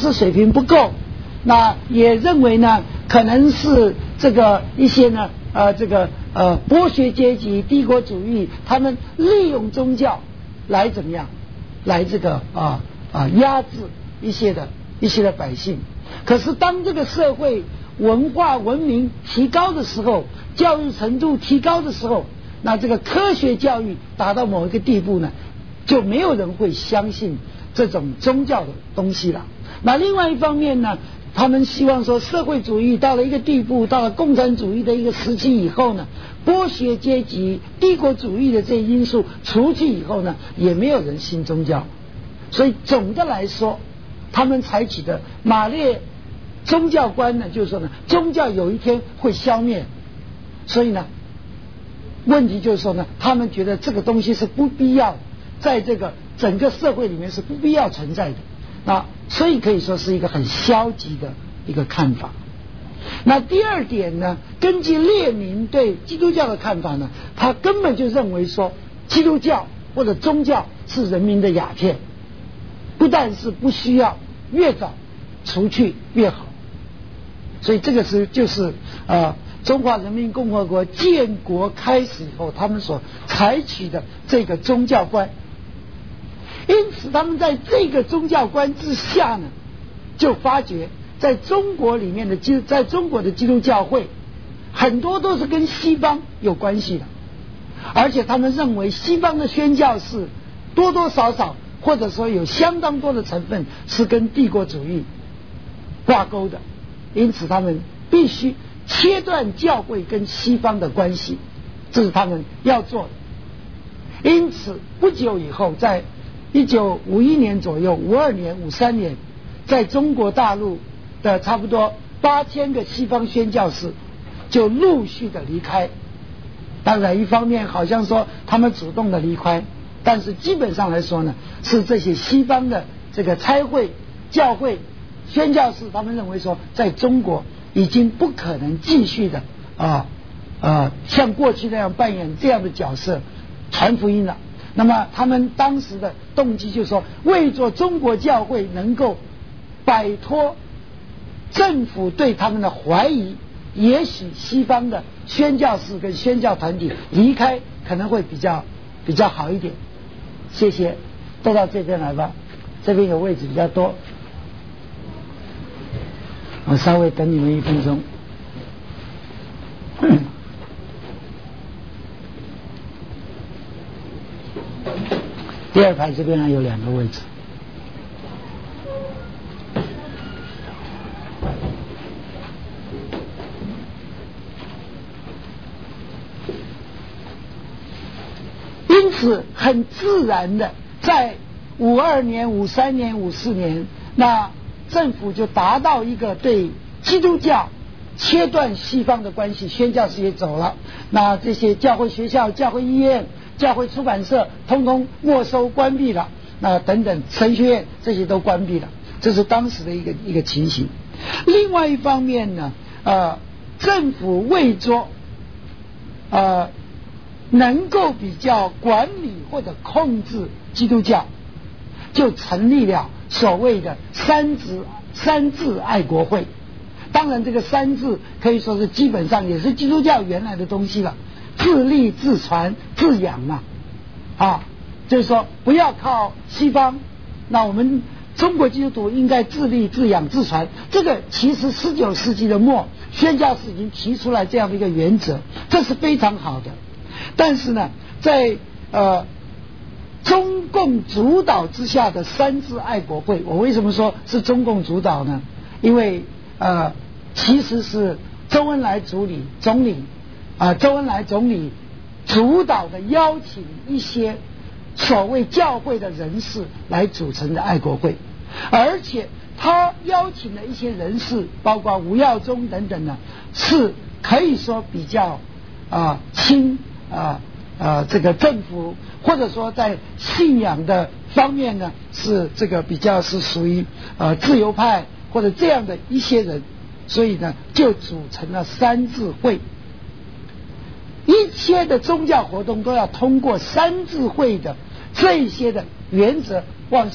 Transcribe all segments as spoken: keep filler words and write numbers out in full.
识水平不够，那也认为呢，可能是这个一些呢，呃，这个呃剥削阶级、帝国主义，他们利用宗教来怎么样，来这个啊啊压制一些的一些的百姓。可是当这个社会文化文明提高的时候，教育程度提高的时候，那这个科学教育达到某一个地步呢，就没有人会相信这种宗教的东西了。那另外一方面呢，他们希望说社会主义到了一个地步，到了共产主义的一个时期以后呢，剥削阶级、帝国主义的这些因素除去以后呢，也没有人信宗教。所以总的来说，他们采取的马列宗教观呢，就是说呢，宗教有一天会消灭。所以呢，问题就是说呢，他们觉得这个东西是不必要，在这个整个社会里面是不必要存在的。那所以可以说是一个很消极的一个看法。那第二点呢，根据列宁对基督教的看法呢，他根本就认为说基督教或者宗教是人民的鸦片，不但是不需要，越早除去越好。所以这个是就是呃中华人民共和国建国开始以后，他们所采取的这个宗教观。因此他们在这个宗教观之下呢，就发觉在中国里面的基在中国的基督教会很多都是跟西方有关系的，而且他们认为西方的宣教士多多少少或者说有相当多的成分是跟帝国主义挂钩的，因此他们必须切断教会跟西方的关系，这是他们要做的。因此不久以后，在一九五一年左右，五二年、五三年，在中国大陆的差不多八千个西方宣教士就陆续的离开。当然，一方面好像说他们主动的离开，但是基本上来说呢，是这些西方的这个差会、教会、宣教士，他们认为说，在中国已经不可能继续的啊啊像过去那样扮演这样的角色传福音了。那么他们当时的动机就是说，为做中国教会能够摆脱政府对他们的怀疑，也许西方的宣教士跟宣教团体离开可能会比较比较好一点。谢谢，都到这边来吧，这边有位置比较多，我稍微等你们一分钟。第二排这边还有两个位置。因此很自然的，在五二年、五三年、五四年，那政府就达到一个对基督教切断西方的关系，宣教士也走了，那这些教会学校、教会医院、教会出版社通通没收关闭了，那等等神学院这些都关闭了，这是当时的一个一个情形。另外一方面呢，呃，政府为着呃能够比较管理或者控制基督教，就成立了所谓的三自三自爱国会。当然这个三自可以说是基本上也是基督教原来的东西了，自立自传自养嘛，啊，就是说不要靠西方，那我们中国基督徒应该自立自养自传。这个其实十九世纪的末宣教士已经提出来这样的一个原则，这是非常好的。但是呢，在呃中共主导之下的三自爱国会，我为什么说是中共主导呢？因为呃其实是周恩来总理总理啊、呃，周恩来总理主导的，邀请一些所谓教会的人士来组成的爱国会，而且他邀请的一些人士，包括吴耀宗等等呢，是可以说比较啊亲啊啊这个政府，或者说在信仰的方面呢，是这个比较是属于呃自由派或者这样的一些人，所以呢就组成了三自会。一切的宗教活动都要通过三自会的这一些的原则往上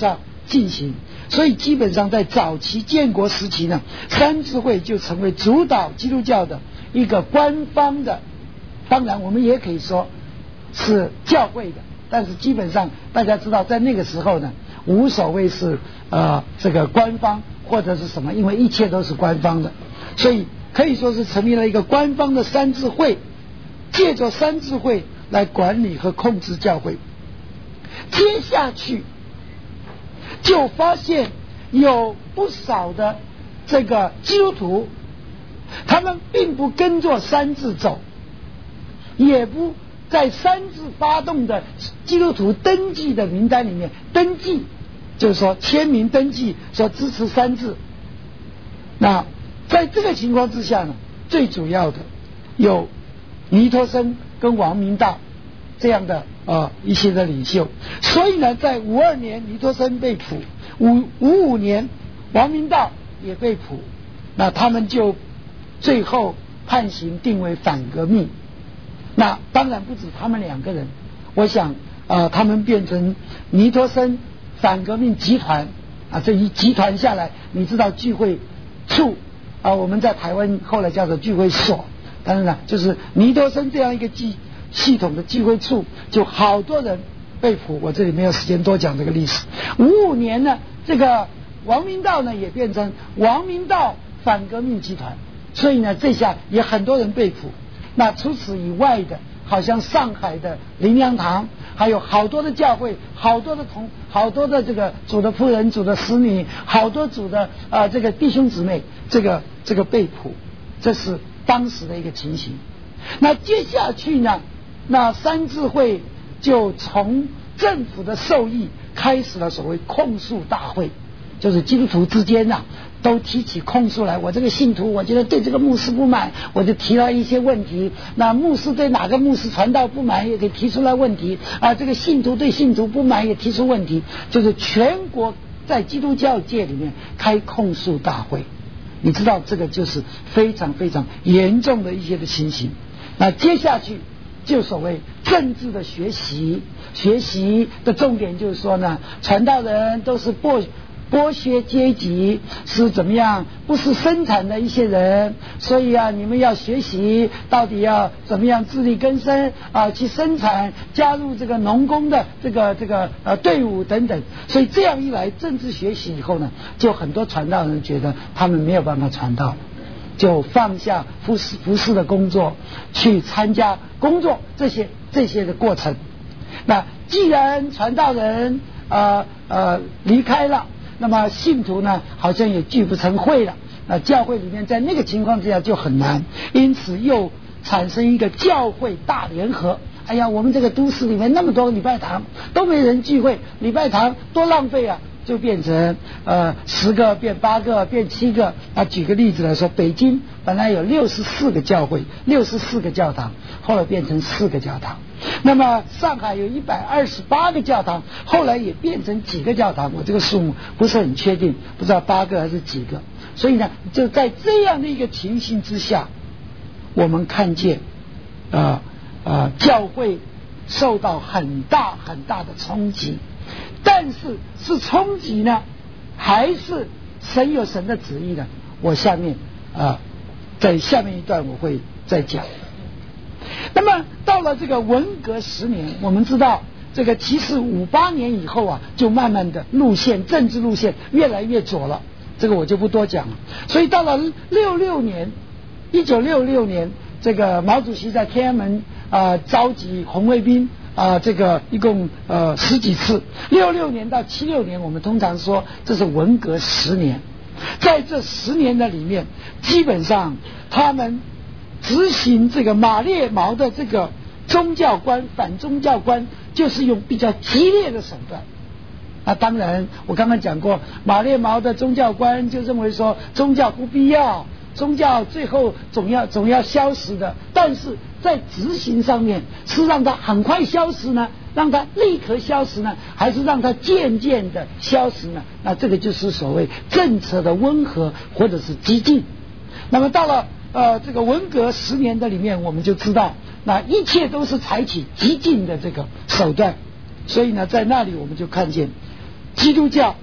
进行。所以基本上在早期建国时期呢，三自会就成为主导基督教的一个官方的，当然我们也可以说是教会的，但是基本上大家知道在那个时候呢，无所谓是呃这个官方或者是什么，因为一切都是官方的，所以可以说是成立了一个官方的三自会，借着三自会来管理和控制教会。接下去就发现有不少的这个基督徒，他们并不跟着三自走，也不在三自发动的基督徒登记的名单里面登记，就是说签名登记说支持三自。那在这个情况之下呢，最主要的有尼托生跟王明道这样的呃一些的领袖，所以呢，在五二年尼托生被捕，五五五年王明道也被捕，那他们就最后判刑定为反革命。那当然不止他们两个人，我想呃他们变成尼托生反革命集团啊，这一集团下来，你知道聚会处啊，我们在台湾后来叫做聚会所，当然了，就是尼托生这样一个集系统的聚会处，就好多人被捕。我这里没有时间多讲这个历史。五五年呢，这个王明道呢也变成王明道反革命集团，所以呢这下也很多人被捕。那除此以外的，好像上海的灵粮堂，还有好多的教会，好多的同好多的这个主的夫人、主的使女，好多主的啊、呃、这个弟兄姊妹，这个这个被捕，这是当时的一个情形。那接下去呢，那三自会就从政府的授意开始了所谓控诉大会，就是基督徒之间呐、啊、都提起控诉来。我这个信徒，我觉得对这个牧师不满，我就提了一些问题。那牧师对哪个牧师传道不满，也给提出来问题啊。这个信徒对信徒不满，也提出问题。就是全国在基督教界里面开控诉大会，你知道这个就是非常非常严重的一些的情形。那接下去就所谓政治的学习，学习的重点就是说呢，传道人都是剥剥削阶级，是怎么样，不是生产的一些人，所以啊，你们要学习到底要怎么样自力更生啊，去生产，加入这个农工的这个这个呃队伍等等。所以这样一来，政治学习以后呢，就很多传道人觉得他们没有办法传道，就放下服侍服侍的工作，去参加工作这些这些的过程。那既然传道人呃呃离开了，那么信徒呢好像也聚不成会了，那教会里面在那个情况之下就很难，因此又产生一个教会大联合。哎呀，我们这个都市里面那么多礼拜堂都没人聚会，礼拜堂多浪费啊，就变成呃十个变八个变七个。那举个例子来说，北京本来有六十四个教会，六十四个教堂，后来变成四个教堂。那么上海有一百二十八个教堂，后来也变成几个教堂，我这个数目不是很确定，不知道八个还是几个。所以呢，就在这样的一个情形之下，我们看见啊啊、呃呃、教会受到很大很大的冲击。但是是冲击呢，还是神有神的旨意呢？我下面啊、呃，在下面一段我会再讲。那么到了这个文革十年，我们知道这个其实五八年以后啊，就慢慢的路线政治路线越来越左了，这个我就不多讲了。所以到了六六年，一九六六年，这个毛主席在天安门啊、呃、召集红卫兵。啊、呃，这个一共呃十几次，六六年到七六年，我们通常说这是文革十年。在这十年的里面，基本上他们执行这个马列毛的这个宗教观、反宗教观，就是用比较激烈的手段。那当然，我刚刚讲过，马列毛的宗教观就认为说宗教不必要，宗教最后总要总要消失的，但是在执行上面是让它很快消失呢，让它立刻消失呢，还是让它渐渐的消失呢？那这个就是所谓政策的温和或者是激进。那么到了呃这个文革十年的里面，我们就知道那一切都是采取激进的这个手段。所以呢，在那里我们就看见基督教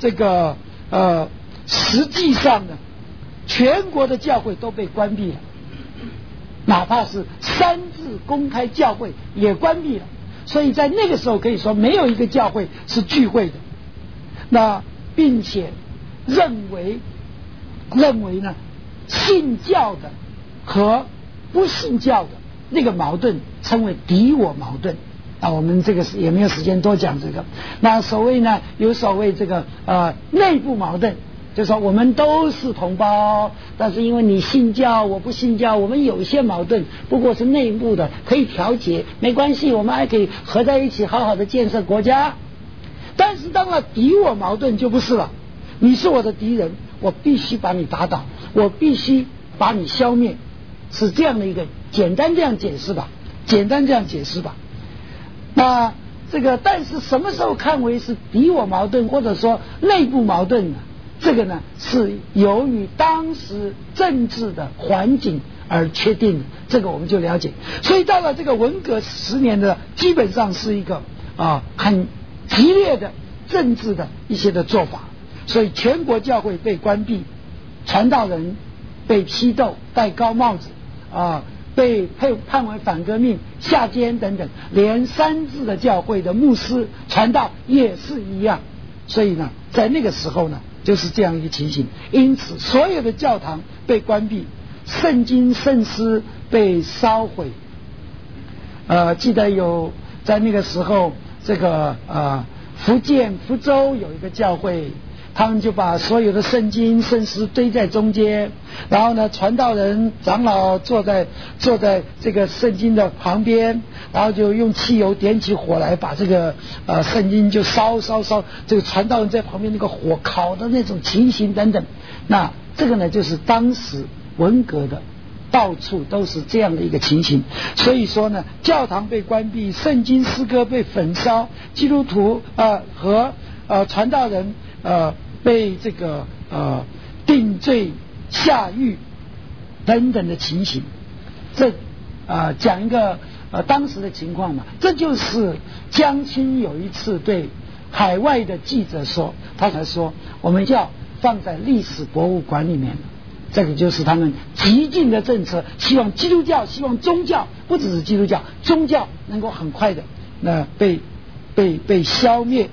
这个呃，实际上呢，全国的教会都被关闭了，哪怕是三自公开教会也关闭了。所以在那个时候可以说没有一个教会是聚会的。那并且认为认为呢，信教的和不信教的那个矛盾称为敌我矛盾啊，我们这个也没有时间多讲这个。那所谓呢，有所谓这个呃内部矛盾，就是说我们都是同胞，但是因为你信教我不信教，我们有些矛盾不过是内部的，可以调节，没关系，我们还可以合在一起好好的建设国家。但是当了敌我矛盾就不是了，你是我的敌人，我必须把你打倒，我必须把你消灭，是这样的一个简单这样解释吧，简单这样解释吧。那这个但是什么时候看为是敌我矛盾或者说内部矛盾呢？这个呢是由于当时政治的环境而确定的，这个我们就了解。所以到了这个文革十年的基本上是一个啊很激烈的政治的一些的做法，所以全国教会被关闭，传道人被批斗戴高帽子啊，被判为反革命下监等等，连三自的教会的牧师传道也是一样。所以呢在那个时候呢就是这样一个情形，因此所有的教堂被关闭，圣经圣诗被烧毁。呃，记得有在那个时候，这个呃福建福州有一个教会，他们就把所有的圣经圣诗堆在中间，然后呢传道人长老坐在坐在这个圣经的旁边，然后就用汽油点起火来，把这个呃圣经就烧烧烧，这个传道人在旁边那个火烤的那种情形等等。那这个呢就是当时文革的到处都是这样的一个情形。所以说呢，教堂被关闭，圣经诗歌被焚烧，基督徒呃和呃传道人呃被这个呃定罪下狱等等的情形。这呃讲一个呃当时的情况嘛，这就是江青有一次对海外的记者说，他才说我们要放在历史博物馆里面，这个就是他们激进的政策，希望基督教，希望宗教，不只是基督教，宗教能够很快的那被被被消灭。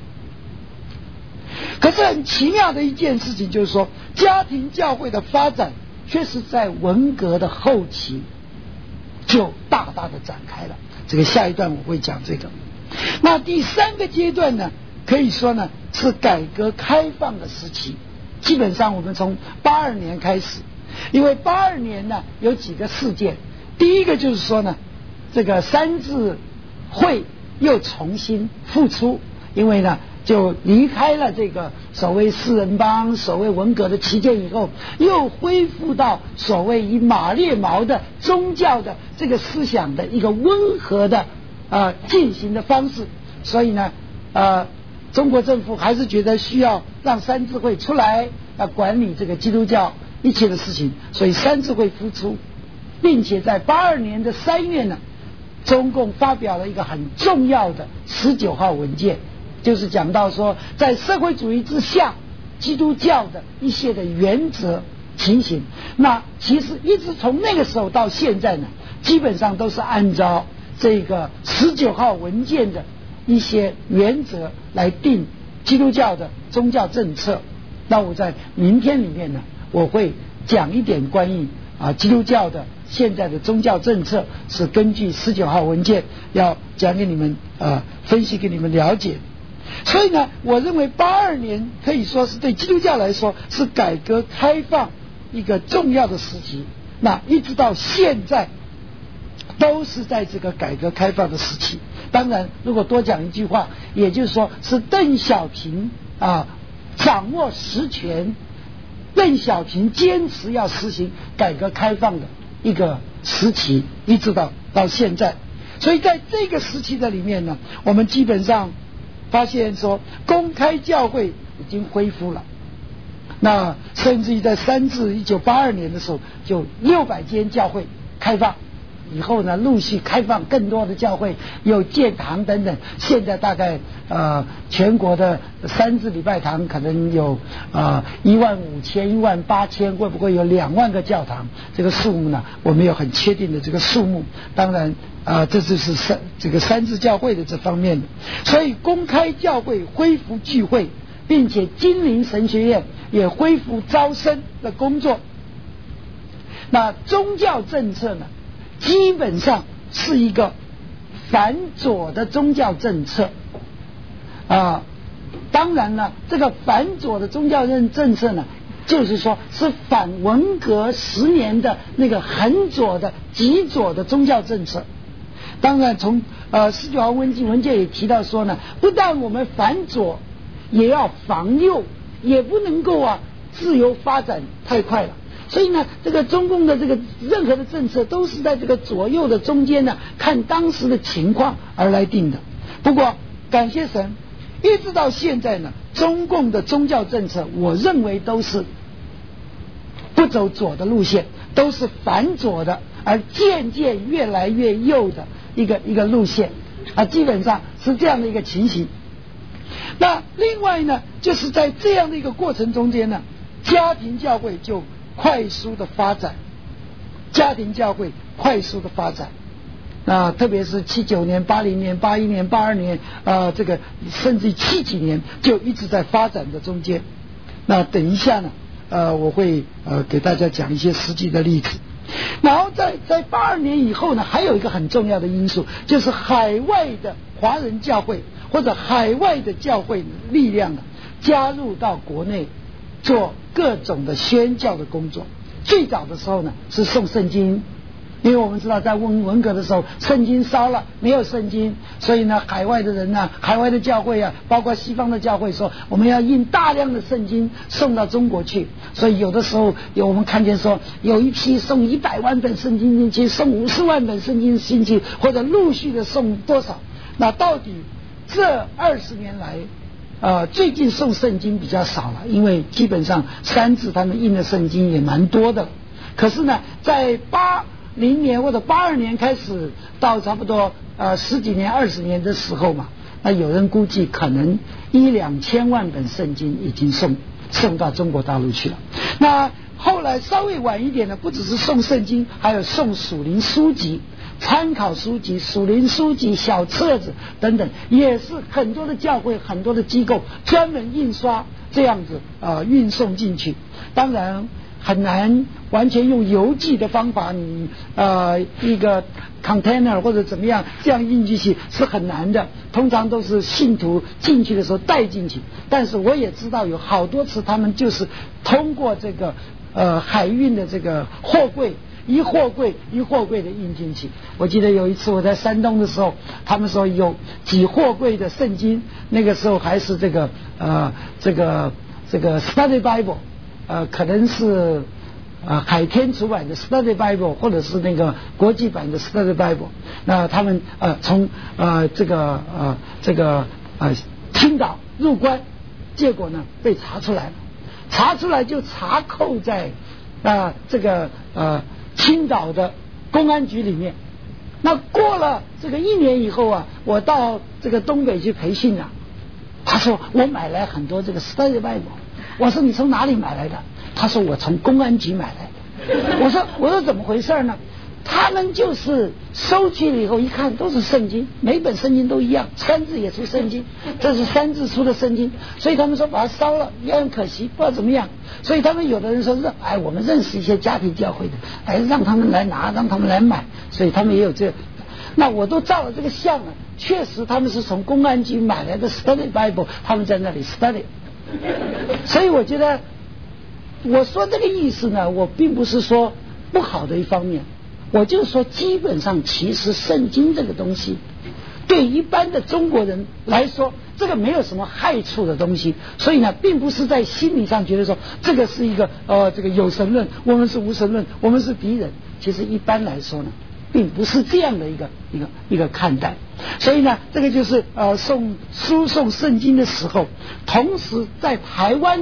可是很奇妙的一件事情就是说，家庭教会的发展确实在文革的后期就大大的展开了。这个下一段我会讲这个。那第三个阶段呢，可以说呢是改革开放的时期。基本上我们从八二年开始，因为八二年呢有几个事件。第一个就是说呢，这个三自会又重新复出，因为呢就离开了这个所谓四人帮所谓文革的期间以后，又恢复到所谓以马列毛的宗教的这个思想的一个温和的呃进行的方式。所以呢呃中国政府还是觉得需要让三自会出来呃管理这个基督教一切的事情，所以三自会复出，并且在八二年的三月呢，中共发表了一个很重要的十九号文件，就是讲到说在社会主义之下基督教的一些的原则情形。那其实一直从那个时候到现在呢，基本上都是按照这个十九号文件的一些原则来定基督教的宗教政策。那我在明天里面呢，我会讲一点关于啊基督教的现在的宗教政策是根据十九号文件要讲给你们呃分析给你们了解。所以呢，我认为八二年可以说是对基督教来说是改革开放一个重要的时期。那一直到现在都是在这个改革开放的时期。当然如果多讲一句话，也就是说是邓小平啊掌握实权，邓小平坚持要实行改革开放的一个时期，一直到到现在。所以在这个时期的里面呢，我们基本上发现说公开教会已经恢复了。那甚至于在三自一九八二年的时候，就六百间教会开放。 以后呢，陆续开放更多的教会，有建堂等等。现在大概呃全国的三字礼拜堂可能有呃一万五千、一万八千，会不会有两万个教堂？这个数目呢，我没有很确定的这个数目。当然啊、呃，这就是三这个三字教会的这方面的。所以公开教会恢复聚会，并且金陵神学院也恢复招生的工作。那宗教政策呢，基本上是一个反左的宗教政策啊。当然了，这个反左的宗教政政策呢，就是说是反文革十年的那个很左的极左的宗教政策。当然从呃十九号文件文件也提到说呢，不但我们反左，也要防右，也不能够啊自由发展太快了。所以呢，这个中共的这个任何的政策都是在这个左右的中间呢，看当时的情况而来定的。不过感谢神，一直到现在呢，中共的宗教政策，我认为都是不走左的路线，都是反左的，而渐渐越来越右的一个一个路线啊，基本上是这样的一个情形。那另外呢，就是在这样的一个过程中间呢，家庭教会就快速的发展，家庭教会快速的发展，那特别是七九年、八零年、八一年、八二年，呃，这个甚至七几年就一直在发展的中间。那等一下呢，呃，我会呃给大家讲一些实际的例子。然后在在八二年以后呢，还有一个很重要的因素，就是海外的华人教会或者海外的教会力量呢，加入到国内做各种的宣教的工作。最早的时候呢，是送圣经，因为我们知道在文文革的时候，圣经烧了，没有圣经，所以呢，海外的人呢、啊，海外的教会啊，包括西方的教会说，我们要印大量的圣经送到中国去。所以有的时候有我们看见说，有一批送一百万本圣经进去，送五十万本圣经进去，或者陆续的送多少？那到底这二十年来？呃，最近送圣经比较少了，因为基本上三字他们印的圣经也蛮多的。可是呢，在八零年或者八二年开始到差不多呃十几年、二十年的时候嘛，那有人估计可能一两千万本圣经已经送送到中国大陆去了。那后来稍微晚一点呢，不只是送圣经，还有送属灵书籍。参考书籍、属灵书籍、小册子等等，也是很多的教会、很多的机构专门印刷这样子呃运送进去。当然很难完全用邮寄的方法，你呃一个 container 或者怎么样这样印进去是很难的，通常都是信徒进去的时候带进去。但是我也知道有好多次他们就是通过这个呃海运的这个货柜。一货柜一货柜的印进去。我记得有一次我在山东的时候，他们说有几货柜的圣经，那个时候还是这个呃这个这个 Study Bible， 呃可能是呃海天出版的 Study Bible， 或者是那个国际版的 Study Bible。那他们呃从呃这个呃这个呃青岛入关，结果呢被查出来了，查出来就查扣在啊、呃、这个呃。青岛的公安局里面。那过了这个一年以后啊，我到这个东北去培训啊，他说我买来很多这个 Study Bible。我说你从哪里买来的？他说我从公安局买来的。我说我说怎么回事呢？他们就是收去了以后一看都是圣经，每本圣经都一样，三字也出圣经，这是三字出的圣经，所以他们说把它烧了也很可惜，不知道怎么样。所以他们有的人说认哎我们认识一些家庭教会的，哎让他们来拿，让他们来买，所以他们也有这。那我都照了这个相啊，确实他们是从公安局买来的 Study Bible， 他们在那里 study。 所以我觉得我说这个意思呢，我并不是说不好的一方面，我就说基本上其实圣经这个东西对一般的中国人来说，这个没有什么害处的东西，所以呢并不是在心理上觉得说这个是一个呃这个有神论，我们是无神论，我们是敌人。其实一般来说呢并不是这样的一个一个一个看待。所以呢这个就是呃送输送圣经的时候，同时在台湾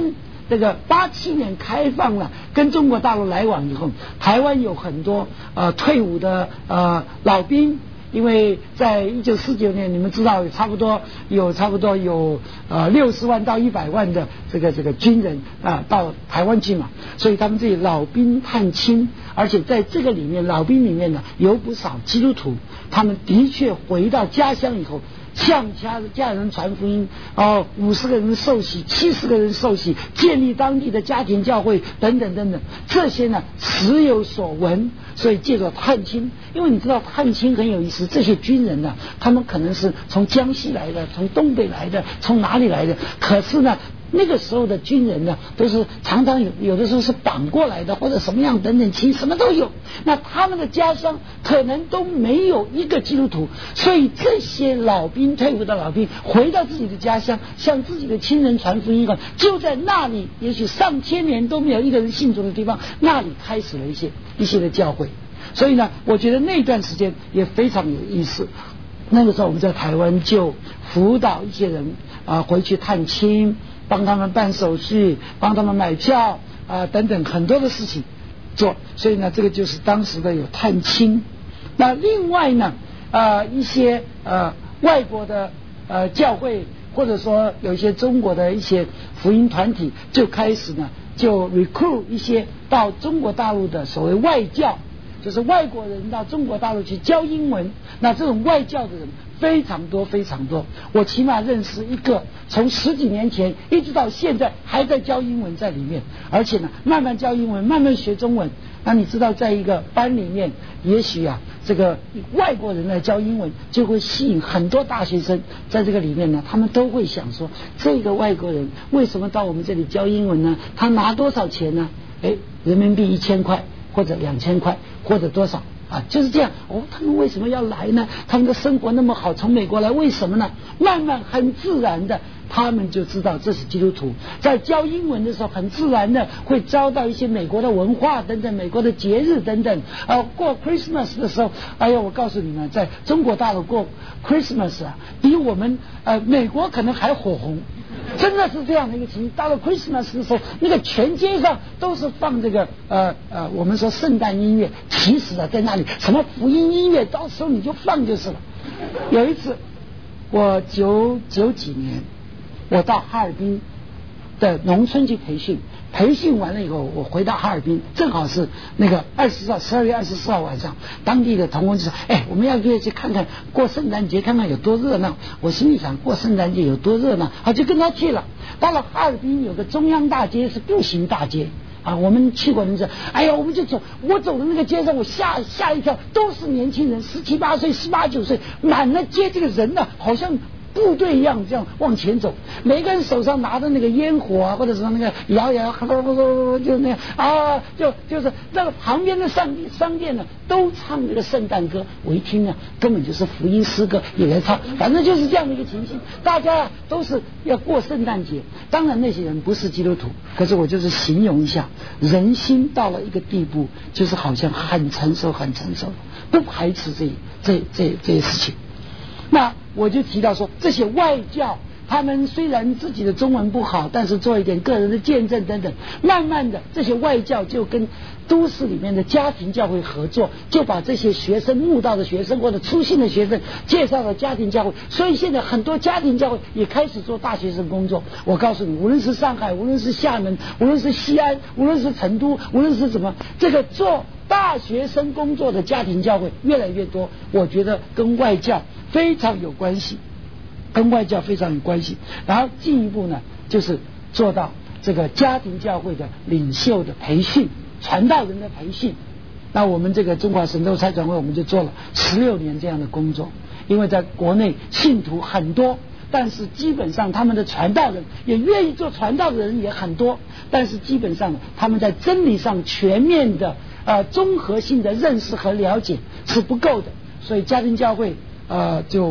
这个八七年开放了跟中国大陆来往以后，台湾有很多呃退伍的呃老兵。因为在一九四九年，你们知道，差不多有差不多有呃六十万到一百万的这个这个军人啊、呃、到台湾去嘛，所以他们这里老兵探亲，而且在这个里面，老兵里面呢有不少基督徒，他们的确回到家乡以后，向家家人传福音，哦，五十个人受洗，七十个人受洗，建立当地的家庭教会等等等等，这些呢时有所闻，所以借着探亲，因为你知道探亲很有意思，这些军人呢，他们可能是从江西来的，从东北来的，从哪里来的，可是呢。那个时候的军人呢，都是常常有有的时候是绑过来的，或者什么样等等亲，什么都有。那他们的家乡可能都没有一个基督徒，所以这些老兵退伍的老兵回到自己的家乡，向自己的亲人传福音，就在那里，也许上千年都没有一个人信主的地方，那里开始了一些一些的教会。所以呢，我觉得那段时间也非常有意思。那个时候我们在台湾就辅导一些人啊、呃、回去探亲。帮他们办手续，帮他们买票啊、呃、等等很多的事情做，所以呢，这个就是当时的有探亲。那另外呢，呃，一些呃外国的呃教会，或者说有一些中国的一些福音团体，就开始呢就 recruit 一些到中国大陆的所谓外教，就是外国人到中国大陆去教英文。那这种外教的人非常多非常多，我起码认识一个，从十几年前一直到现在还在教英文在里面，而且呢慢慢教英文，慢慢学中文。那你知道在一个班里面，也许啊这个外国人来教英文，就会吸引很多大学生。在这个里面呢，他们都会想说，这个外国人为什么到我们这里教英文呢？他拿多少钱呢？哎，人民币一千块或者两千块或者多少啊，就是这样哦。他们为什么要来呢？他们的生活那么好，从美国来，为什么呢？慢慢很自然的，他们就知道这是基督徒。在教英文的时候，很自然的会教到一些美国的文化等等，美国的节日等等。呃，过 Christmas 的时候，哎呀，我告诉你们，在中国大陆过 Christmas 啊，比我们呃美国可能还火红。真的是这样的一个情形。到了 Christmas 的时候，那个全街上都是放这个呃呃，我们说圣诞音乐。其实啊，在那里什么福音音乐，到时候你就放就是了。有一次，我九九几年，我到哈尔滨的农村去培训，培训完了以后，我回到哈尔滨，正好是那个二十号，十二月二十四号晚上，当地的同工就说：“哎，我们要不要去看看过圣诞节，看看有多热闹？”我心里想，过圣诞节有多热闹，啊，就跟他去了。到了哈尔滨，有个中央大街是步行大街啊，我们去过人家，哎呀，我们就走，我走的那个街上，我吓吓一跳，都是年轻人，十七八岁、十八九岁，满了街，这个人呢，好像部队一样这样往前走，每个人手上拿着那个烟火啊，或者是那个摇摇，就那样啊，就就是那个旁边的商商店呢，都唱这个圣诞歌。我一听呢，根本就是福音诗歌也来唱，反正就是这样的一个情形。大家都是要过圣诞节，当然那些人不是基督徒，可是我就是形容一下，人心到了一个地步，就是好像很成熟，很成熟，不排斥这这这这些事情。那我就提到说，这些外教他们虽然自己的中文不好，但是做一点个人的见证等等，慢慢的这些外教就跟都市里面的家庭教会合作，就把这些学生慕道的学生或者初信的学生介绍到家庭教会。所以现在很多家庭教会也开始做大学生工作。我告诉你，无论是上海，无论是厦门，无论是西安，无论是成都，无论是怎么，这个做大学生工作的家庭教会越来越多。我觉得跟外教非常有关系，跟外教非常有关系。然后进一步呢，就是做到这个家庭教会的领袖的培训，传道人的培训。那我们这个中华神州差传会，我们就做了十六年这样的工作。因为在国内信徒很多，但是基本上他们的传道人也愿意做传道的人也很多，但是基本上他们在真理上全面的呃综合性的认识和了解是不够的。所以家庭教会呃就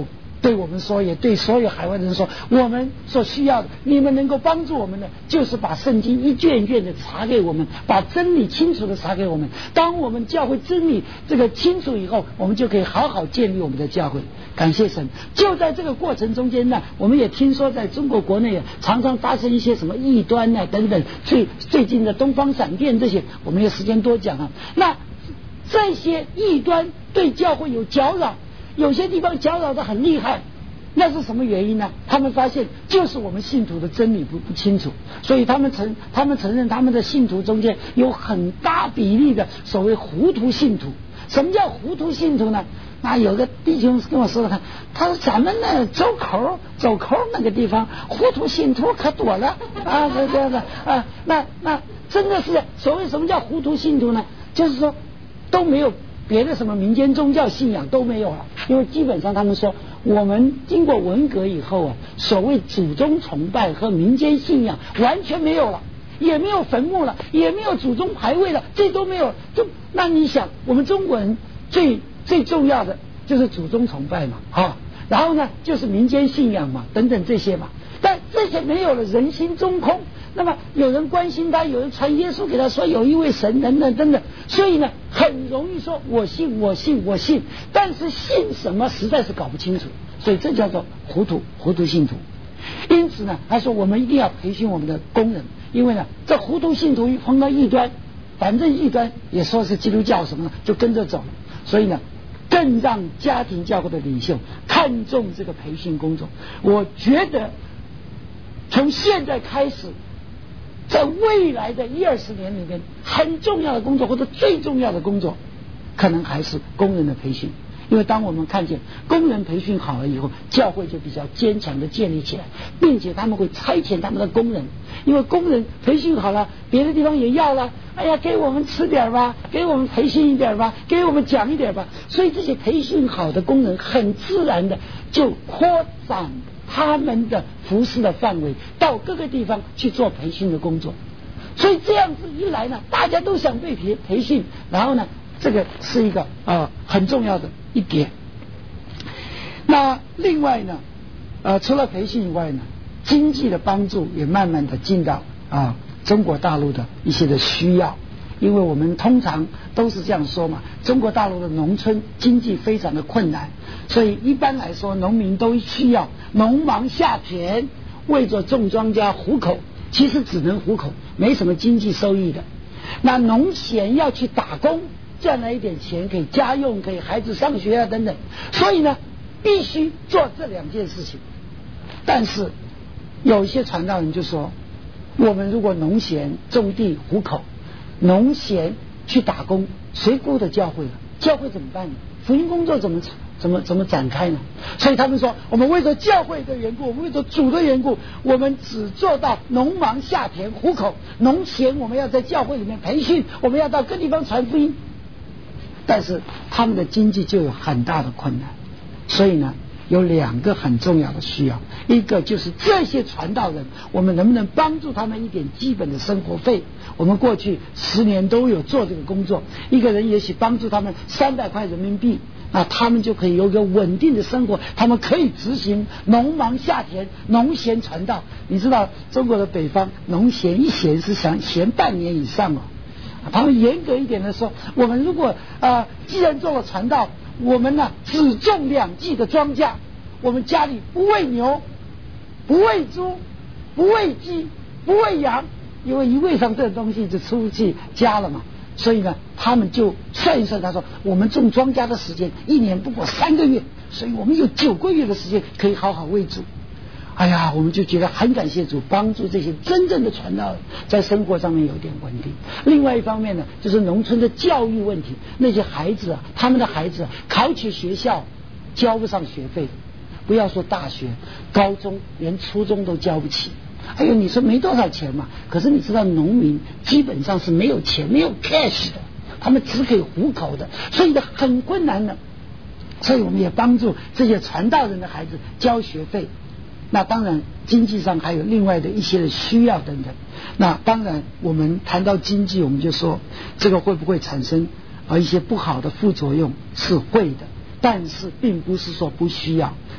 对我们说，也对所有海外的人说，我们所需要的，你们能够帮助我们的，就是把圣经一卷一卷的查给我们，把真理清楚的查给我们。当我们教会真理这个清楚以后，我们就可以好好建立我们的教会。感谢神！就在这个过程中间呢，我们也听说在中国国内啊，常常发生一些什么异端啊等等。最最近的东方闪电这些，我们有时间多讲啊。那这些异端对教会有搅扰，有些地方搅扰的很厉害，那是什么原因呢？他们发现就是我们信徒的真理不不清楚，所以他们承他们承认他们的信徒中间有很大比例的所谓糊涂信徒。什么叫糊涂信徒呢？那有个弟兄跟我说了，他说咱们那走口走口那个地方糊涂信徒可多了啊，这这样的啊，那那真的是所谓什么叫糊涂信徒呢？就是说都没有别的什么民间宗教信仰都没有了，因为基本上他们说我们经过文革以后啊，所谓祖宗崇拜和民间信仰完全没有了，也没有坟墓了，也没有祖宗牌位了，这都没有。就那你想，我们中国人最最重要的就是祖宗崇拜嘛，啊，然后呢就是民间信仰嘛，等等这些嘛。但这些没有了，人心中空。那么有人关心他，有人传耶稣给他说有一位神等等等等，所以呢很容易说我信我信我信，但是信什么实在是搞不清楚，所以这叫做糊涂糊涂信徒。因此呢，他说我们一定要培训我们的工人，因为呢这糊涂信徒一碰到异端，反正异端也说是基督教什么呢，就跟着走了。所以呢更让家庭教会的领袖看重这个培训工作。我觉得从现在开始，在未来的一二十年里面，很重要的工作或者最重要的工作，可能还是工人的培训。因为当我们看见工人培训好了以后，教会就比较坚强的建立起来，并且他们会差遣他们的工人，因为工人培训好了，别的地方也要了，哎呀，给我们吃点吧，给我们培训一点吧，给我们讲一点吧，所以这些培训好的工人很自然的就扩展他们的服侍的范围，到各个地方去做培训的工作。所以这样子一来呢，大家都想被培培训，然后呢这个是一个呃很重要的一点。那另外呢呃除了培训以外呢，经济的帮助也慢慢的进到啊中国大陆的一些的需要。因为我们通常都是这样说嘛，中国大陆的农村经济非常的困难，所以一般来说农民都需要农忙下田，为着种庄稼糊口，其实只能糊口，没什么经济收益的。那农闲要去打工，赚了一点钱给家用，给孩子上学啊等等，所以呢必须做这两件事情。但是有一些传道人就说，我们如果农闲种地糊口，农闲去打工，谁顾得教会了？教会怎么办呢？福音工作怎么怎么怎么展开呢？所以他们说，我们为了教会的缘故，我们为了主的缘故，我们只做到农忙下田糊口，农闲我们要在教会里面培训，我们要到各地方传福音。但是他们的经济就有很大的困难，所以呢有两个很重要的需要，一个就是这些传道人，我们能不能帮助他们一点基本的生活费？我们过去十年都有做这个工作，一个人也许帮助他们三百块人民币，那他们就可以有一个稳定的生活，他们可以执行农忙下田、农闲传道。你知道中国的北方农闲一闲是想闲半年以上哦。他们严格一点的说，我们如果呃既然做了传道，我们呢只种两季的庄稼，我们家里不喂牛，不喂猪，不喂鸡，不喂羊，因为一喂上这东西就出去家了嘛。所以呢他们就算一算，他说我们种庄稼的时间一年不过三个月，所以我们有九个月的时间可以好好喂主。哎呀，我们就觉得很感谢主，帮助这些真正的传道人在生活上面有点稳定。另外一方面呢，就是农村的教育问题，那些孩子啊，他们的孩子、啊、考取学校交不上学费，不要说大学，高中连初中都交不起。哎呦，你说没多少钱嘛，可是你知道农民基本上是没有钱，没有 cash 的，他们只可以糊口的，所以呢很困难的。所以我们也帮助这些传道人的孩子交学费。那当然经济上还有另外的一些的需要等等。那当然我们谈到经济，我们就说这个会不会产生呃一些不好的副作用，是会的，但是并不是说不需要。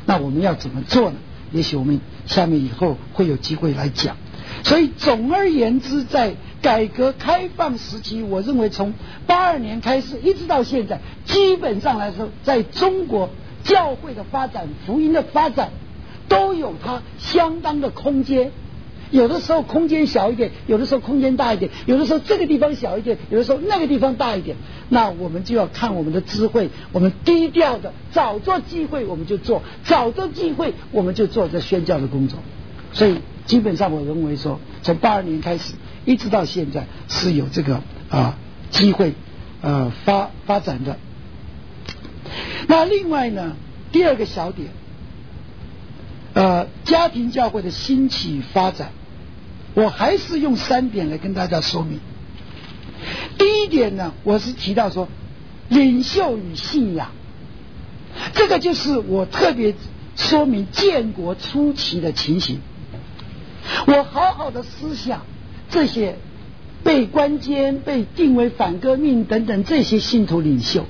那我们要怎么做呢？也许我们下面以后会有机会来讲。所以总而言之，在改革开放时期，我认为从八二年开始一直到现在，基本上来说，在中国教会的发展、福音的发展都有它相当的空间。有的时候空间小一点，有的时候空间大一点，有的时候这个地方小一点，有的时候那个地方大一点。那我们就要看我们的智慧，我们低调的找着机会我们就做，找着机会我们就做这宣教的工作。所以基本上我认为说，从八二年开始一直到现在是有这个啊机会呃发发展的。那另外呢，第二个小点，呃，家庭教会的兴起发展，我还是用三点来跟大家说明。第一点呢，我是提到说领袖与信仰，这个就是我特别说明建国初期的情形。我好好的思想这些被关监、被定为反革命等等这些信徒领袖，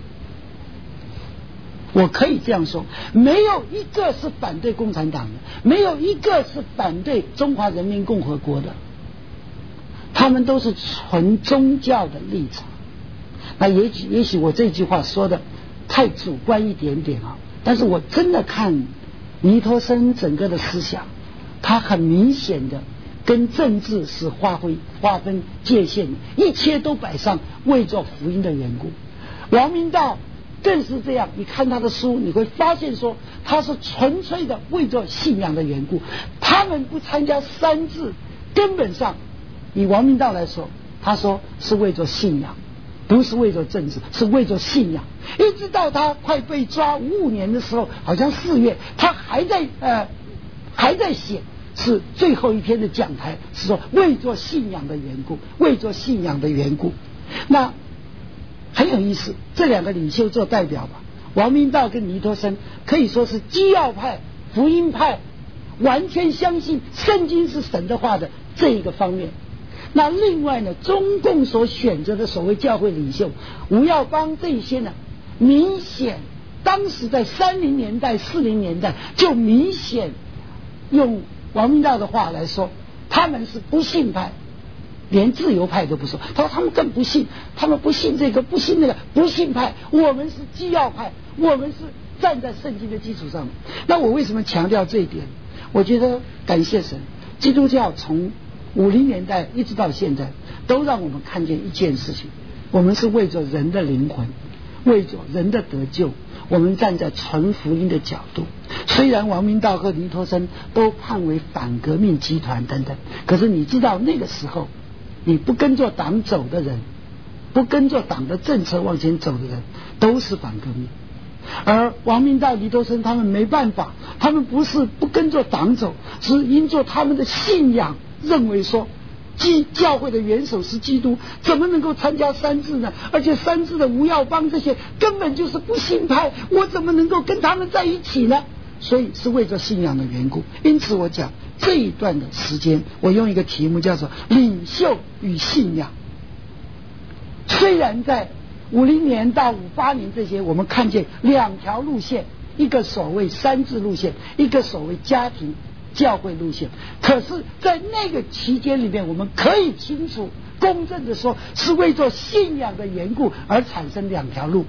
我可以这样说，没有一个是反对共产党的，没有一个是反对中华人民共和国的，他们都是纯宗教的立场。那也许也许我这句话说的太主观一点点啊，但是我真的看尼托生整个的思想，他很明显的跟政治是划分划分界限的，一切都摆上为做福音的缘故。王明道更是这样，你看他的书你会发现说他是纯粹的为做信仰的缘故，他们不参加三制，根本上以王明道来说，他说是为做信仰，不是为做政治，是为做信仰。一直到他快被抓五五年的时候，好像四月他还在呃还在写，是最后一篇的讲台是说为做信仰的缘故，为做信仰的缘故。那很有意思，这两个领袖做代表吧，王明道跟尼托生可以说是基要派、福音派，完全相信圣经是神的话的这一个方面。那另外呢，中共所选择的所谓教会领袖吴耀邦这些呢，明显当时在三零年代、四零年代就明显用王明道的话来说，他们是不信派，连自由派都不说，他说他们更不信，他们不信这个不信那个，不信派，我们是基要派，我们是站在圣经的基础上。那我为什么强调这一点？我觉得感谢神，基督教从五零年代一直到现在都让我们看见一件事情，我们是为着人的灵魂，为着人的得救，我们站在纯福音的角度。虽然王明道和尼托生都判为反革命集团等等，可是你知道那个时候你不跟着党走的人，不跟着党的政策往前走的人都是反革命。而王明道、尼托生他们没办法，他们不是不跟着党走，是因着他们的信仰认为说基教会的元首是基督，怎么能够参加三制呢？而且三制的吴耀邦这些根本就是不信派，我怎么能够跟他们在一起呢？所以是为着信仰的缘故。因此我讲这一段的时间，我用一个题目叫做领袖与信仰。虽然在五零年到五八年这些，我们看见两条路线，一个所谓三制路线，一个所谓家庭教会路线。可是在那个期间里面，我们可以清楚公正的说，是为做信仰的缘故而产生两条路，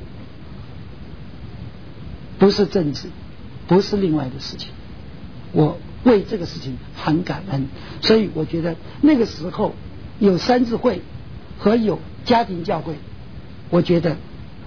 不是政治，不是另外的事情。我为这个事情很感恩，所以我觉得那个时候有三制会和有家庭教会，我觉得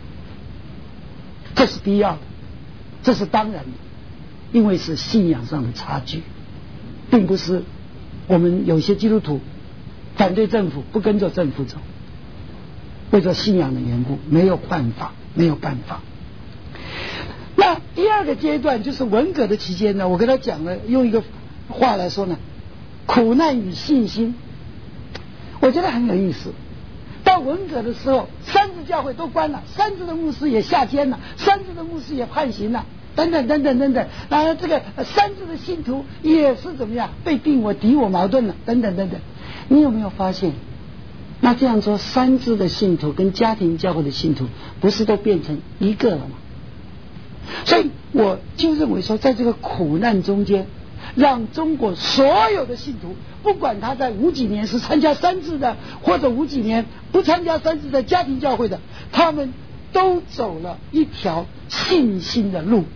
这是必要的，这是当然的，因为是信仰上的差距，并不是我们有些基督徒反对政府，不跟着政府走，为着信仰的缘故，没有办法，没有办法。那第二个阶段就是文革的期间呢，我跟他讲了，用一个话来说呢，苦难与信心，我觉得很有意思。到文革的时候，三制教会都关了，三制的牧师也下监了，三制的牧师也判刑了，等等等等等等。然后这个三制的信徒也是怎么样被定我敌我矛盾了，等等等等。你有没有发现？那这样说，三制的信徒跟家庭教会的信徒不是都变成一个了吗？所以我就认为说，在这个苦难中间，让中国所有的信徒，不管他在五几年是参加三自的，或者五几年不参加三自的家庭教会的，他们都走了一条信心的路。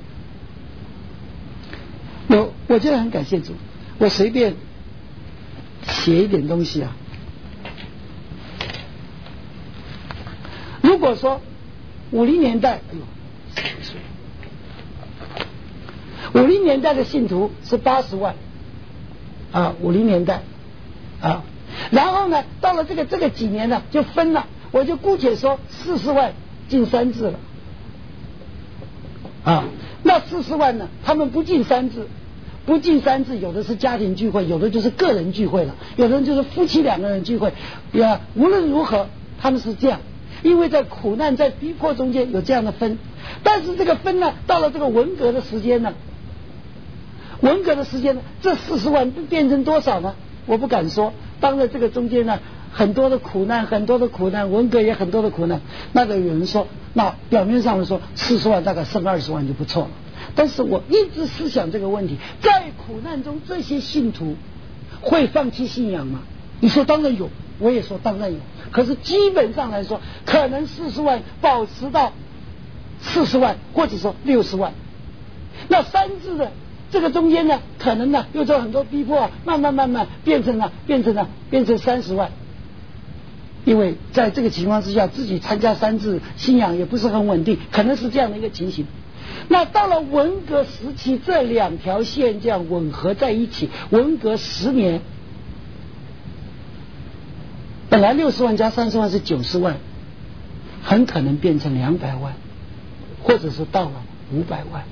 我我觉得很感谢主，我随便写一点东西啊。如果说五零年代，哎呦，五零年代的信徒是八十万啊，五零年代啊，然后呢，到了这个这个几年呢，就分了，我就姑且说四十万进三自了啊。那四十万呢，他们不进三自，不进三自，有的是家庭聚会，有的就是个人聚会了，有的人就是夫妻两个人聚会。呀，无论如何，他们是这样，因为在苦难在逼迫中间有这样的分。但是这个分呢，到了这个文革的时间呢，文革的时间呢，这四十万变成多少呢？我不敢说。当然这个中间呢，很多的苦难，很多的苦难，文革也很多的苦难。那个有人说，那表面上说四十万大概剩二十万就不错了。但是我一直思想这个问题，在苦难中这些信徒会放弃信仰吗？你说当然有，我也说当然有。可是基本上来说，可能四十万保持到四十万，或者说六十万。那三自的这个中间呢，可能呢又做很多逼迫，慢慢慢慢变成了变成了变成三十万。因为在这个情况之下，自己参加三自，信仰也不是很稳定，可能是这样的一个情形。那到了文革时期，这两条线这样吻合在一起，文革十年，本来六十万加三十万是九十万，很可能变成两百万，或者是到了五百万。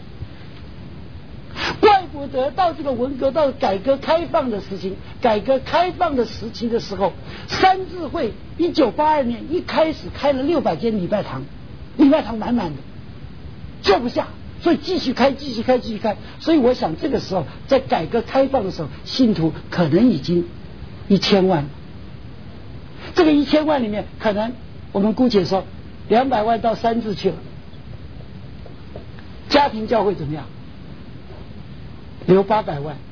怪不得到这个文革到改革开放的时期，改革开放的时期的时候，三自会一九八二年一开始开了六百间礼拜堂，礼拜堂满满的，坐不下，所以继续开，继续开，继续开。所以我想这个时候，在改革开放的时候，信徒可能已经一千万了。这个一千万里面，可能我们姑且说两百万到三自去了。家庭教会怎么样？留八百万，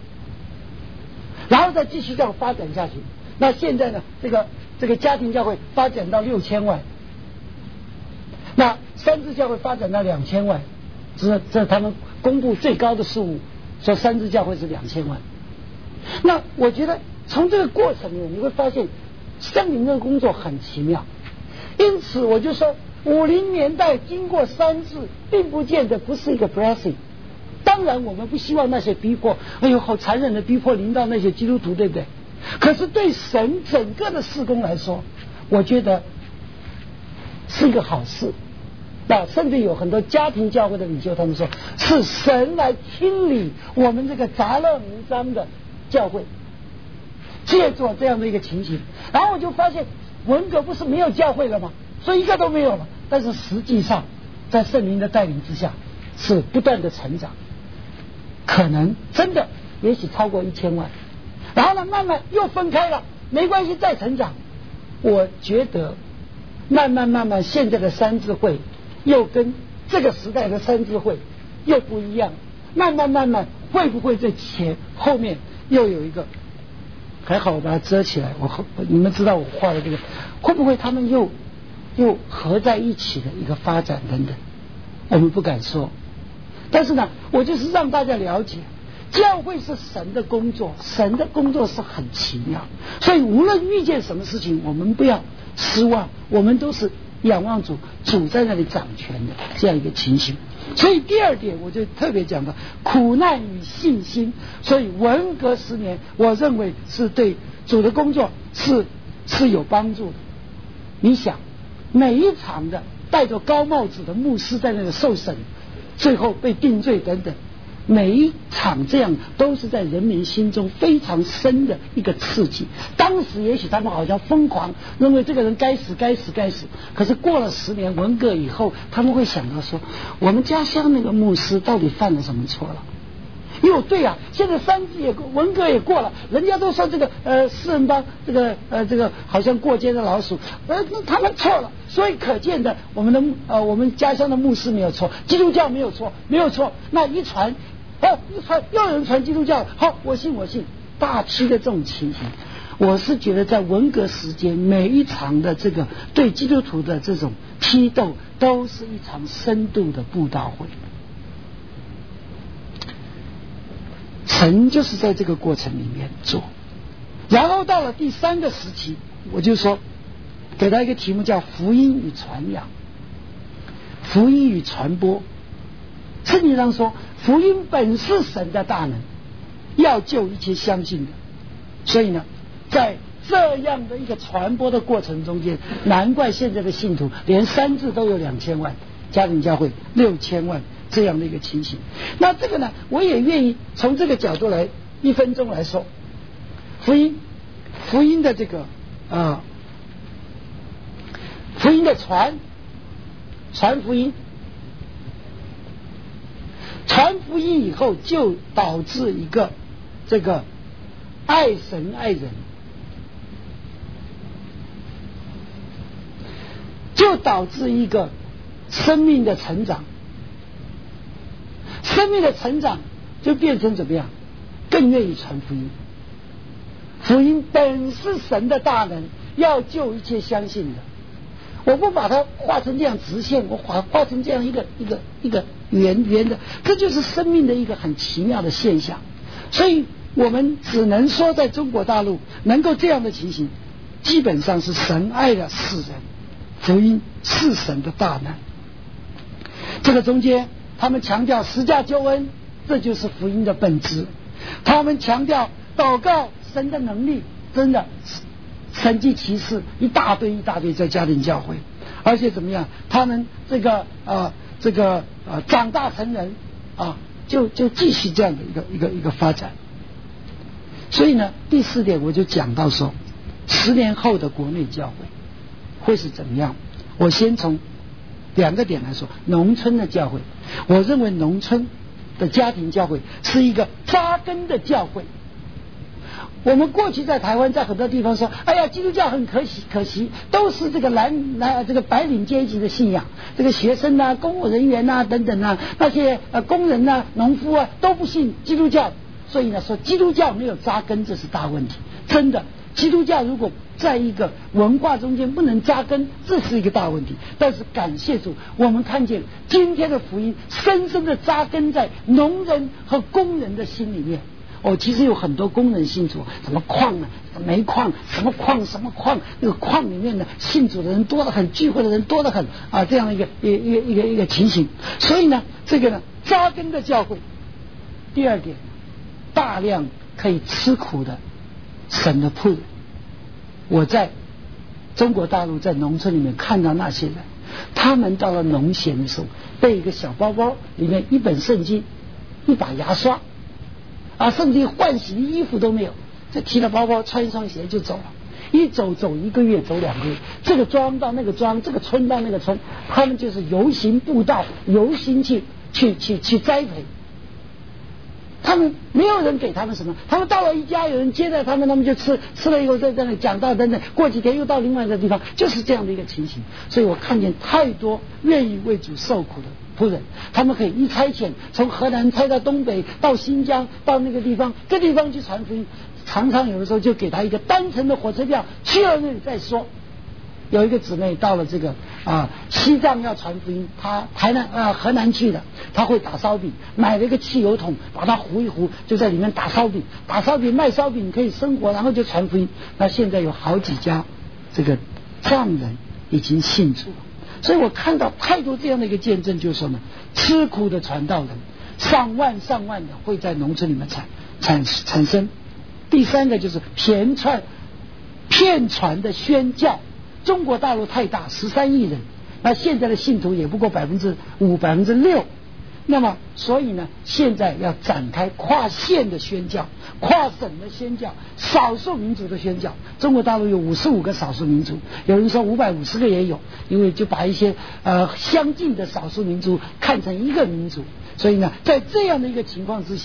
然后再继续这样发展下去。那现在呢，这个这个家庭教会发展到六千万，那三自教会发展到两千万，这这他们公布最高的数目，说三自教会是两千万。那我觉得从这个过程里面，你会发现圣灵的工作很奇妙。因此我就说，五零年代经过三自，并不见得不是一个 blessing。当然我们不希望那些逼迫，哎呦好残忍的逼迫临到那些基督徒，对不对？可是对神整个的事工来说，我觉得是一个好事。那甚至有很多家庭教会的领袖，他们说是神来清理我们这个杂乱无章的教会，借助这样的一个情形。然后我就发现文革不是没有教会了吗？所以一个都没有了。但是实际上在圣灵的带领之下，是不断的成长，可能真的也许超过一千万。然后呢，慢慢又分开了，没关系，再成长。我觉得慢慢慢慢，现在的三自会又跟这个时代的三自会又不一样。慢慢慢慢，会不会在前后面又有一个？还好我把它遮起来，我你们知道我画的这个，会不会他们又又合在一起的一个发展等等？我们不敢说。但是呢，我就是让大家了解，教会是神的工作，神的工作是很奇妙。所以无论遇见什么事情，我们不要失望，我们都是仰望主，主在那里掌权的这样一个情形。所以第二点我就特别讲到苦难与信心。所以文革十年，我认为是对主的工作是是有帮助的。你想，每一场的戴着高帽子的牧师在那里受审，最后被定罪等等，每一场这样都是在人民心中非常深的一个刺激。当时也许他们好像疯狂认为这个人该死该死该死，可是过了十年文革以后，他们会想到说，我们家乡那个牧师到底犯了什么错了？ 哟，对呀、啊，现在三级也文革也过了，人家都说这个呃四人帮这个呃这个好像过街的老鼠，呃他们错了，所以可见的我们的呃我们家乡的牧师没有错，基督教没有错，没有错，那一传，哦一传又有人传基督教，好我信我信，大批的这种情形，我是觉得在文革时间每一场的这个对基督徒的这种批斗，都是一场深度的布道会。神就是在这个过程里面做，然后到了第三个时期，我就说给他一个题目叫福音与传扬，福音与传播。圣经上说福音本是神的大能，要救一切相信的，所以呢在这样的一个传播的过程中间，难怪现在的信徒连三字都有两千万，家庭教会六千万这样的一个情形。那这个呢我也愿意从这个角度来一分钟来说福音福音的这个啊福音的传传福音传福音以后，就导致一个这个爱神爱人，就导致一个生命的成长，生命的成长就变成怎么样？更愿意传福音。福音本是神的大能，要救一切相信的。我不把它画成这样直线，我画画成这样一个一个一个圆圆的，这就是生命的一个很奇妙的现象。所以我们只能说，在中国大陆能够这样的情形，基本上是神爱了世人，福音是神的大能。这个中间，他们强调十架救恩，这就是福音的本质。他们强调祷告神的能力，真的神迹奇事一大堆一大堆在家庭教会，而且怎么样？他们这个呃这个呃长大成人啊，就就继续这样的一个一个一个发展。所以呢，第四点我就讲到说，十年后的国内教会会是怎么样？我先从两个点来说，农村的教会，我认为农村的家庭教会是一个扎根的教会。我们过去在台湾，在很多地方说，哎呀，基督教很可惜，可惜都是这个蓝蓝这个白领阶级的信仰，这个学生啊、公务人员啊等等啊，那些呃工人啊、农夫啊都不信基督教，所以呢，说基督教没有扎根，这是大问题。真的，基督教如果在一个文化中间不能扎根，这是一个大问题。但是感谢主，我们看见今天的福音深深的扎根在农人和工人的心里面。哦，其实有很多工人信主，什么矿啊，煤矿，什么矿什么矿，那个矿里面呢，信主的人多得很，聚会的人多得很啊，这样一个一个一个一个一个情形。所以呢，这个呢，扎根的教会。第二点，大量可以吃苦的神的仆人。我在中国大陆在农村里面看到那些人，他们到了农闲的时候，背一个小包包，里面一本圣经，一把牙刷。啊，甚至于换洗的衣服都没有，就提了包包，穿一双鞋就走了。一走走一个月，走两个月，这个庄到那个庄，这个村到那个村，他们就是游行布道，游行去去去去栽培。他们没有人给他们什么，他们到了一家，有人接待他们，他们就吃，吃了以后在那里讲道等等，过几天又到另外一个地方，就是这样的一个情形。所以我看见太多愿意为主受苦的仆人，他们可以一差遣，从河南差到东北，到新疆，到那个地方，各地方去传福音。常常有的时候就给他一个单程的火车票，去了那里再说。有一个姊妹到了这个啊西藏要传福音，他台南啊河南去的，他会打烧饼，买了一个汽油桶，把它糊一糊，就在里面打烧饼，打烧饼卖烧饼可以生活，然后就传福音。那现在有好几家这个藏人已经信主了。所以我看到太多这样的一个见证，就是说呢，吃苦的传道人上万上万的会在农村里面产产产生。第三个就是骗传骗传的宣教。中国大陆太大，十三亿人，那现在的信徒也不过百分之五、百分之六。那么，所以呢，现在要展开跨县的宣教、跨省的宣教、少数民族的宣教。中国大陆有五十五个少数民族，有人说五百五十个也有，因为就把一些呃相近的少数民族看成一个民族。所以呢，在这样的一个情况之下，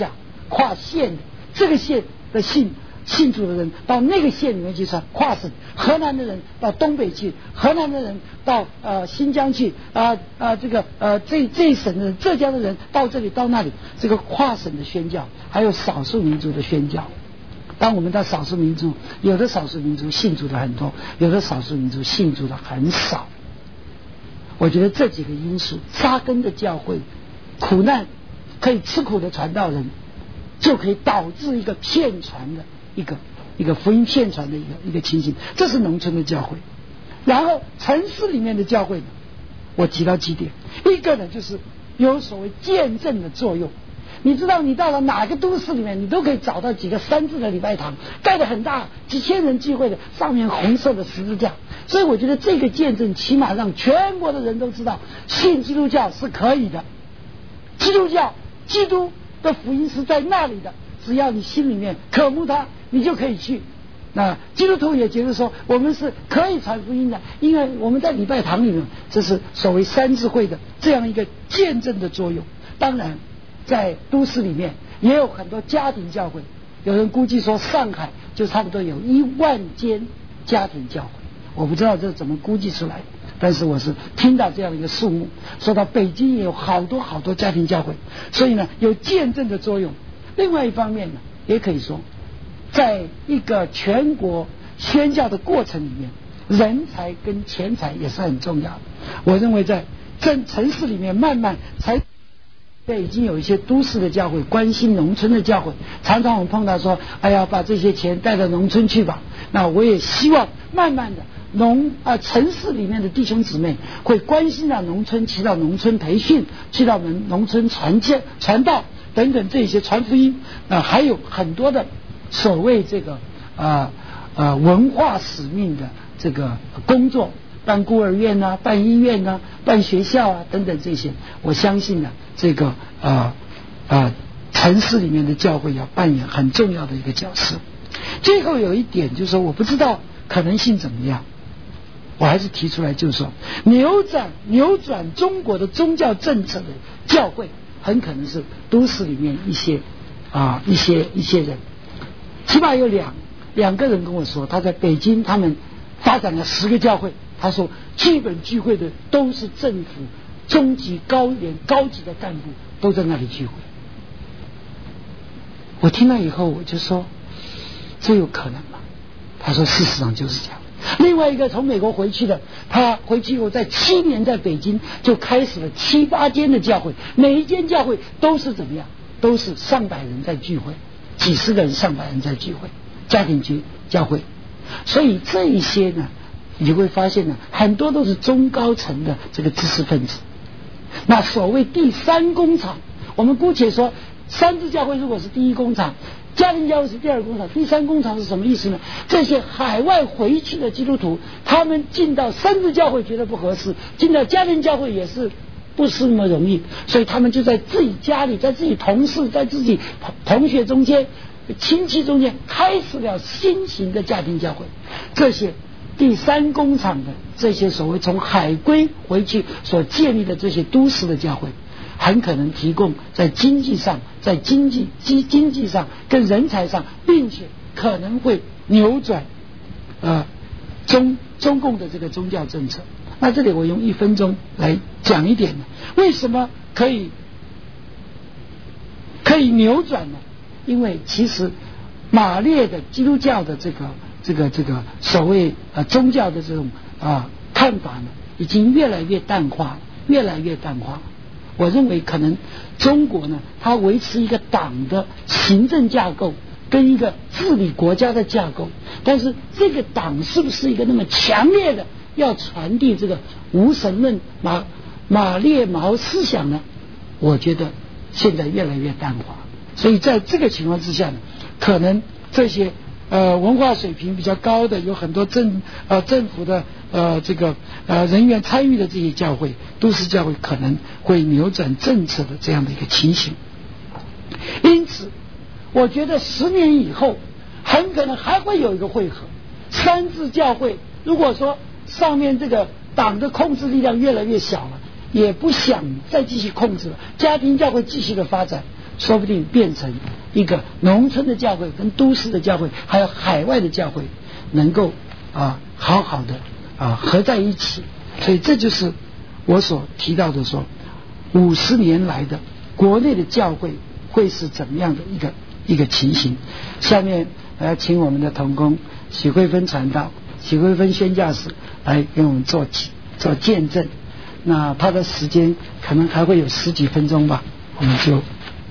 跨县的，这个县的信信主的人到那个县里面去传，跨省，河南的人到东北去，河南的人到呃新疆去，啊、呃、啊、呃、这个呃这这一省的人，浙江的人到这里到那里，这个跨省的宣教，还有少数民族的宣教。当我们到少数民族，有的少数民族信主的很多，有的少数民族信主的很少。我觉得这几个因素扎根的教会，苦难可以吃苦的传道人，就可以导致一个骗传的一个一个福音骗传的一个一个情形。这是农村的教会。然后城市里面的教会呢，我提到几点，一个呢就是有所谓见证的作用。你知道你到了哪个都市里面，你都可以找到几个三字的礼拜堂，盖得很大，几千人聚会的，上面红色的十字架。所以我觉得这个见证起码让全国的人都知道，信基督教是可以的，基督教基督的福音是在那里的，只要你心里面渴慕它，你就可以去。那基督徒也觉得说我们是可以传福音的，因为我们在礼拜堂里面，这是所谓三字会的这样一个见证的作用。当然在都市里面也有很多家庭教会，有人估计说上海就差不多有一万间家庭教会，我不知道这是怎么估计出来的，但是我是听到这样的一个数目。说到北京也有好多好多家庭教会，所以呢有见证的作用。另外一方面呢，也可以说在一个全国宣教的过程里面，人才跟钱财也是很重要的。我认为在城城市里面慢慢才对，已经有一些都市的教会关心农村的教会，常常我们碰到说，哎呀，把这些钱带到农村去吧。那我也希望慢慢的农啊、呃、城市里面的弟兄姊妹会关心到农村，去到农村培训，去到农农村传教传道等等这些传福音啊、呃，还有很多的所谓这个啊啊、呃呃、文化使命的这个工作。办孤儿院啊，办医院啊，办学校啊等等这些，我相信呢、啊，这个啊啊、呃呃、城市里面的教会要扮演很重要的一个角色。最后有一点就是说，我不知道可能性怎么样，我还是提出来，就是说扭转扭转中国的宗教政策的教会，很可能是都市里面一些啊一些一些人，起码有两两个人跟我说，他在北京他们发展了十个教会。他说基本聚会的都是政府中级高廉高级的干部都在那里聚会。我听了以后我就说这有可能吗？他说事实上就是这样。另外一个从美国回去的，他回去以后在七年在北京就开始了七八间的教会，每一间教会都是怎么样，都是上百人在聚会，几十个人上百人在聚会，家庭聚教会。所以这一些呢，你会发现呢，很多都是中高层的这个知识分子。那所谓第三工厂，我们姑且说三支教会如果是第一工厂，家庭教会是第二工厂，第三工厂是什么意思呢？这些海外回去的基督徒，他们进到三支教会觉得不合适，进到家庭教会也是不是那么容易，所以他们就在自己家里，在自己同事，在自己同学中间、亲戚中间开始了新型的家庭教会。这些第三工厂的这些所谓从海归回去所建立的这些都市的教会，很可能提供在经济上、在经济经经济上跟人才上，并且可能会扭转呃中中共的这个宗教政策。那这里我用一分钟来讲一点呢，为什么可以可以扭转呢？因为其实马列的基督教的这个这个这个所谓呃宗教的这种啊、呃、看法呢，已经越来越淡化了，越来越淡化了。我认为可能中国呢，它维持一个党的行政架构跟一个治理国家的架构，但是这个党是不是一个那么强烈的要传递这个无神论马马列毛思想呢？我觉得现在越来越淡化。所以在这个情况之下呢，可能这些呃文化水平比较高的，有很多政呃政府的呃这个呃人员参与的这些教会，都市教会可能会扭转政策的这样的一个情形。因此我觉得十年以后很可能还会有一个会合，三自教会如果说上面这个党的控制力量越来越小了，也不想再继续控制了，家庭教会继续的发展， 说不定变成一个农村的教会跟都市的教会还有海外的教会能够啊好好的啊合在一起。所以这就是我所提到的说五十年来的国内的教会会是怎么样的一个一个情形。下面我要请我们的同工许慧芬传道、许慧芬宣教士来给我们做做见证。那他的时间可能还会有十几分钟吧，我们就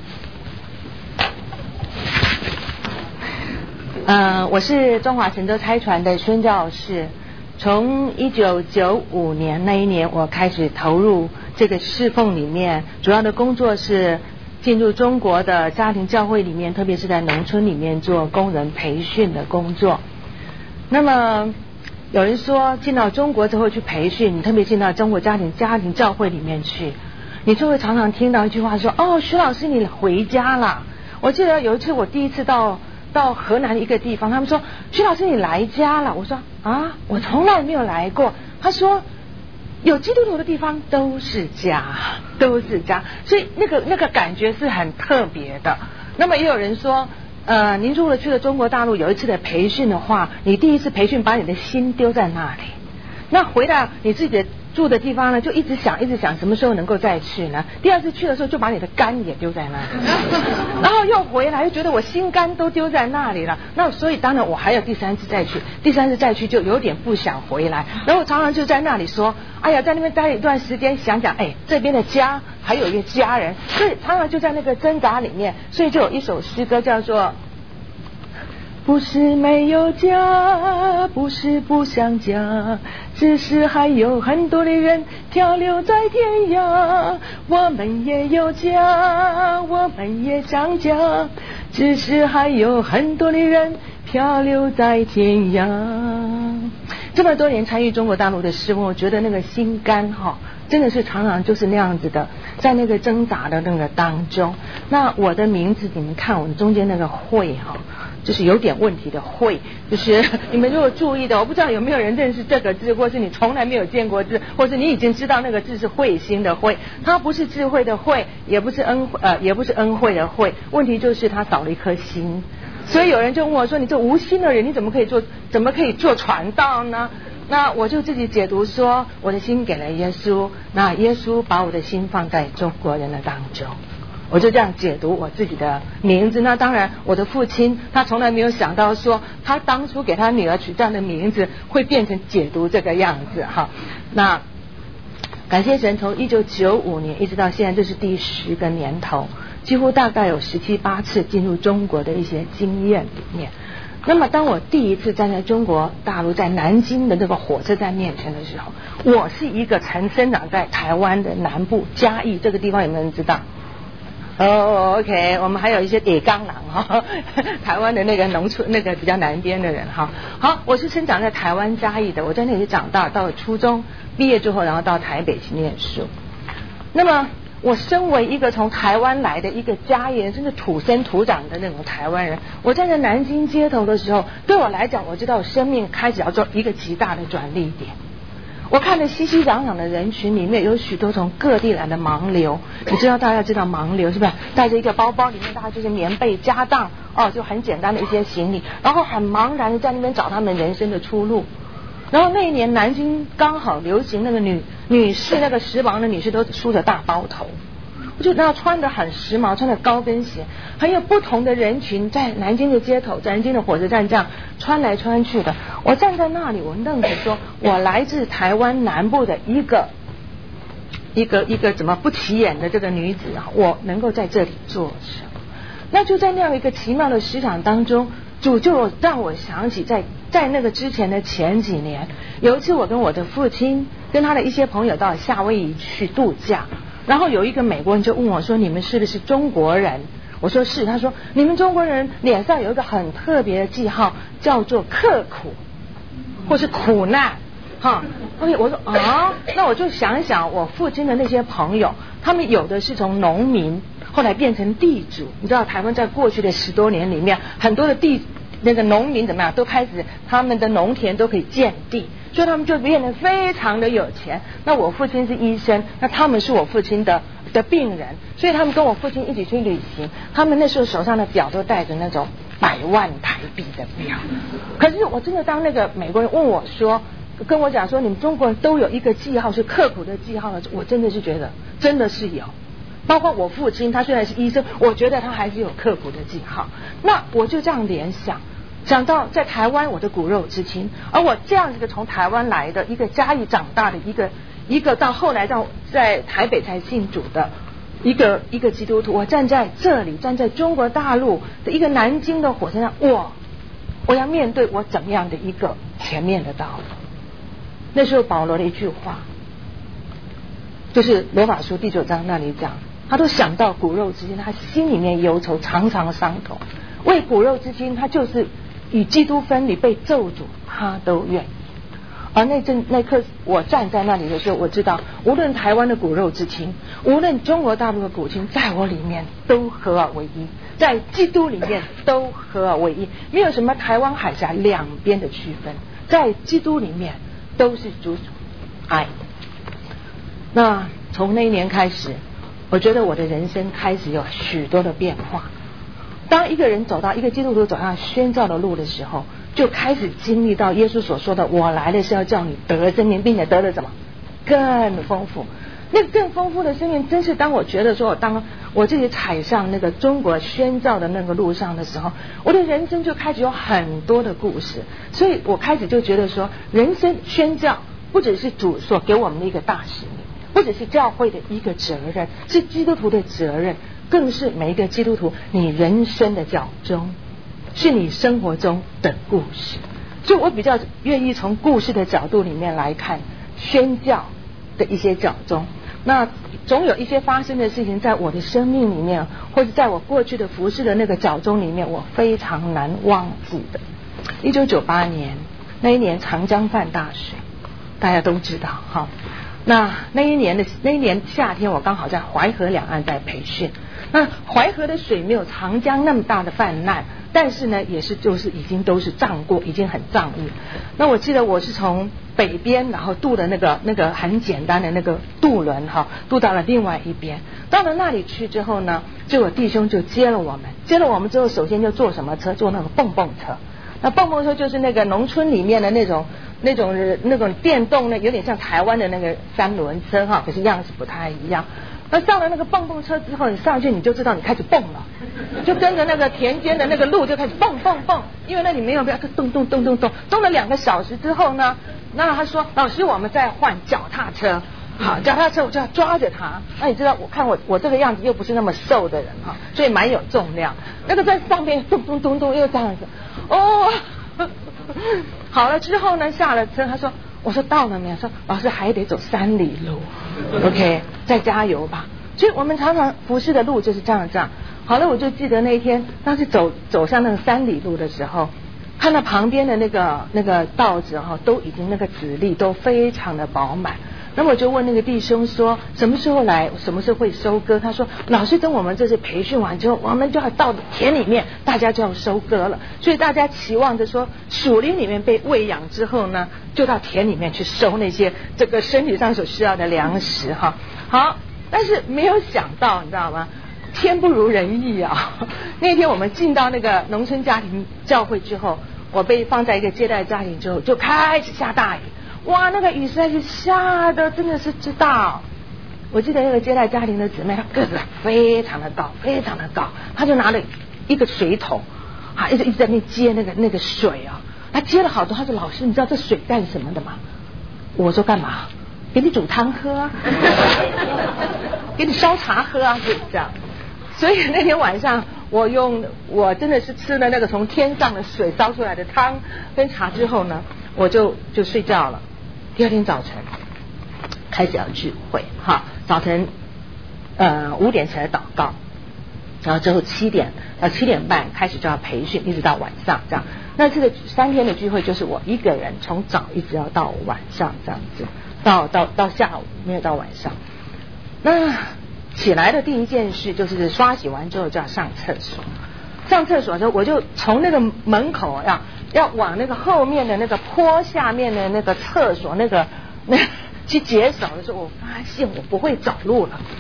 呃，我是中华神州差传的宣教士。从一九九五年那一年，我开始投入这个侍奉里面，主要的工作是进入中国的家庭教会里面，特别是在农村里面做工人培训的工作。那么有人说进到中国之后去培训，你特别进到中国家庭家庭教会里面去，你就会常常听到一句话说，哦，徐老师你回家了。我记得有一次我第一次到到河南一个地方，他们说徐老师你来家了。我说啊，我从来没有来过。他说有基督徒的地方都是家，都是家，所以那个那个感觉是很特别的。那么也有人说呃，您如果去了中国大陆有一次的培训的话，你第一次培训把你的心丢在那里，那回到你自己的住的地方呢，就一直想一直想什么时候能够再去呢？第二次去的时候就把你的肝也丢在那里，然后又回来又觉得我心肝都丢在那里了，那所以当然我还有第三次再去，第三次再去就有点不想回来，然后我常常就在那里说，哎呀，在那边待一段时间，想想哎这边的家还有一个家人，所以常常就在那个挣扎里面，所以就有一首诗歌叫做不是没有家，不是不想家，只是还有很多的人漂流在天涯。我们也有家，我们也想家，只是还有很多的人漂流在天涯。这么多年参与中国大陆的事物，我觉得那个心肝哈，真的是常常就是那样子的，在那个挣扎的那个当中。那我的名字你们看我们中间那个会哈，就是有点问题的会，就是你们如果注意的，我不知道有没有人认识这个字，或是你从来没有见过字，或是你已经知道那个字是慧心的慧，它不是智慧的慧，也不是恩呃也不是恩惠的惠，问题就是它少了一颗心。所以有人就问我说，你这无心的人你怎么可以做怎么可以做传道呢？那我就自己解读说，我的心给了耶稣，那耶稣把我的心放在中国人的当中，我就这样解读我自己的名字。那当然我的父亲他从来没有想到说他当初给他女儿取这样的名字会变成解读这个样子哈。那感谢神，从一九九五年一直到现在，这是第十个年头，几乎大概有十七八次进入中国的一些经验里面。那么当我第一次站在中国大陆在南京的那个火车站面前的时候，我是一个曾生长在台湾的南部嘉义这个地方，有没有人知道？哦、oh, ，OK， 我们还有一些铁钢狼哈，台湾的那个农村那个比较南边的人哈。好，我是生长在台湾嘉义的，我在那里长大，到了初中毕业之后，然后到台北去念书。那么我身为一个从台湾来的一个嘉义人，甚至土生土长的那种台湾人，我站在南京街头的时候，对我来讲，我知道我生命开始要做一个极大的转捩点。我看着熙熙攘攘的人群里面有许多从各地来的盲流，你知道大家知道盲流是不是？带着一个包包，里面大概就是棉被家当哦，就很简单的一些行李，然后很茫然的在那边找他们人生的出路。然后那一年南京刚好流行那个女女士那个时髦的女士都梳着大包头，我就知道穿得很时髦，穿着高跟鞋，很有不同的人群在南京的街头，在南京的火车站这样穿来穿去的。我站在那里，我愣着说，我来自台湾南部的一个一个一个怎么不起眼的这个女子，我能够在这里做什么？那就在那样一个奇妙的市场当中，主就让我想起在在那个之前的前几年，有一次我跟我的父亲跟他的一些朋友到夏威夷去度假，然后有一个美国人就问我说，你们是不是中国人？我说是。他说你们中国人脸上有一个很特别的记号，叫做刻苦或是苦难哈。OK， 我说啊，那我就想一想我父亲的那些朋友，他们有的是从农民后来变成地主，你知道台湾在过去的十多年里面，很多的地那个农民怎么样，都开始他们的农田都可以建地，所以他们就变得非常的有钱。那我父亲是医生，那他们是我父亲的的病人，所以他们跟我父亲一起去旅行，他们那时候手上的表都戴着那种百万台币的表。可是我真的当那个美国人问我说，跟我讲说你们中国人都有一个记号是刻苦的记号的，我真的是觉得真的是有。包括我父亲，他虽然是医生，我觉得他还是有刻苦的记号。那我就这样联想，想到在台湾我的骨肉之亲，而我这样一个从台湾来的一个嘉义长大的一个一个到后来到在台北才信主的一个一个基督徒，我站在这里，站在中国大陆的一个南京的火车上，我我要面对我怎么样的一个前面的道路。那时候保罗的一句话，就是罗马书第九章那里讲，他都想到骨肉之亲，他心里面忧愁，常常伤痛，为骨肉之亲，他就是与基督分离，被咒诅，他都愿意。而那阵那刻我站在那里的时候，我知道无论台湾的骨肉之亲，无论中国大陆的骨亲，在我里面都合而为一，在基督里面都合而为一，没有什么台湾海峡两边的区分，在基督里面都是主爱。那从那一年开始，我觉得我的人生开始有许多的变化。当一个人走到一个基督徒走上宣教的路的时候，就开始经历到耶稣所说的，我来的是要叫你得生命，并且得的什么更丰富。那个更丰富的生命，真是当我觉得说我当我自己踩上那个中国宣教的那个路上的时候，我的人生就开始有很多的故事。所以我开始就觉得说，人生宣教不只是主所给我们的一个大使命，不只是教会的一个责任，是基督徒的责任，更是每一个基督徒你人生的角钟，是你生活中的故事。所以我比较愿意从故事的角度里面来看宣教的一些角钟。那总有一些发生的事情在我的生命里面，或者在我过去的服事的那个角钟里面，我非常难忘记的。一九九八年那一年长江泛大水，大家都知道哈。那那一年的那一年夏天，我刚好在淮河两岸在培训。那淮河的水没有长江那么大的泛滥，但是呢也是就是已经都是涨过，已经很仗义。那我记得我是从北边然后渡的那个那个很简单的那个渡轮哈，渡到了另外一边。到了那里去之后呢，就有弟兄就接了我们，接了我们之后，首先就坐什么车？坐那个蹦蹦车。那蹦蹦车就是那个农村里面的那种那种那种电动的，有点像台湾的那个三轮车哈，可是样子不太一样。那上了那个蹦蹦车之后，你上去你就知道你开始蹦了，就跟着那个田间的那个路就开始蹦蹦蹦，因为那里没有不要动动动动动动了两个小时之后呢，那他说老师我们再换脚踏车，好，脚踏车我就要抓着它。那你知道我看我我这个样子又不是那么瘦的人哈，所以蛮有重量。那个在上面咚咚咚咚又这样子，哦，好了之后呢，下了车他说。我说到了没有？说老师还得走三里路 ，OK， 再加油吧。所以我们常常服侍的路就是这样这样。好了，我就记得那一天，当时走走上那个三里路的时候，看到旁边的那个那个稻子哈，都已经那个籽粒都非常的饱满。那么我就问那个弟兄说，什么时候来？什么时候会收割？他说，老师等我们这次培训完之后，我们就要到田里面，大家就要收割了。所以大家期望着说，属灵里面被喂养之后呢，就到田里面去收那些这个身体上所需要的粮食哈。好，但是没有想到，你知道吗？天不如人意啊！那天我们进到那个农村家庭教会之后，我被放在一个接待家庭之后，就开始下大雨。哇，那个雨实在是下的真的是之大。我记得那个接待家庭的姊妹，她个子非常的高，非常的高，她就拿了一个水桶啊，一直一直在那接那个那个水啊，她接了好多。她说：“老师，你知道这水干什么的吗？”我说：“干嘛？给你煮汤喝啊，给你烧茶喝啊，是这样。”所以那天晚上，我用我真的是吃了那个从天上的水烧出来的汤跟茶之后呢，我就就睡觉了。第二天早晨开始要聚会哈，早晨呃五点起来祷告，然后之后七点呃七点半开始就要培训，一直到晚上这样。那这个三天的聚会就是我一个人从早一直要到晚上这样子，到到到下午没有到晚上。那起来的第一件事就是刷洗完之后就要上厕所。上厕所的时候，我就从那个门口要要往那个后面的那个坡下面的那个厕所那个那去解手的时候，我发现我不会走路了，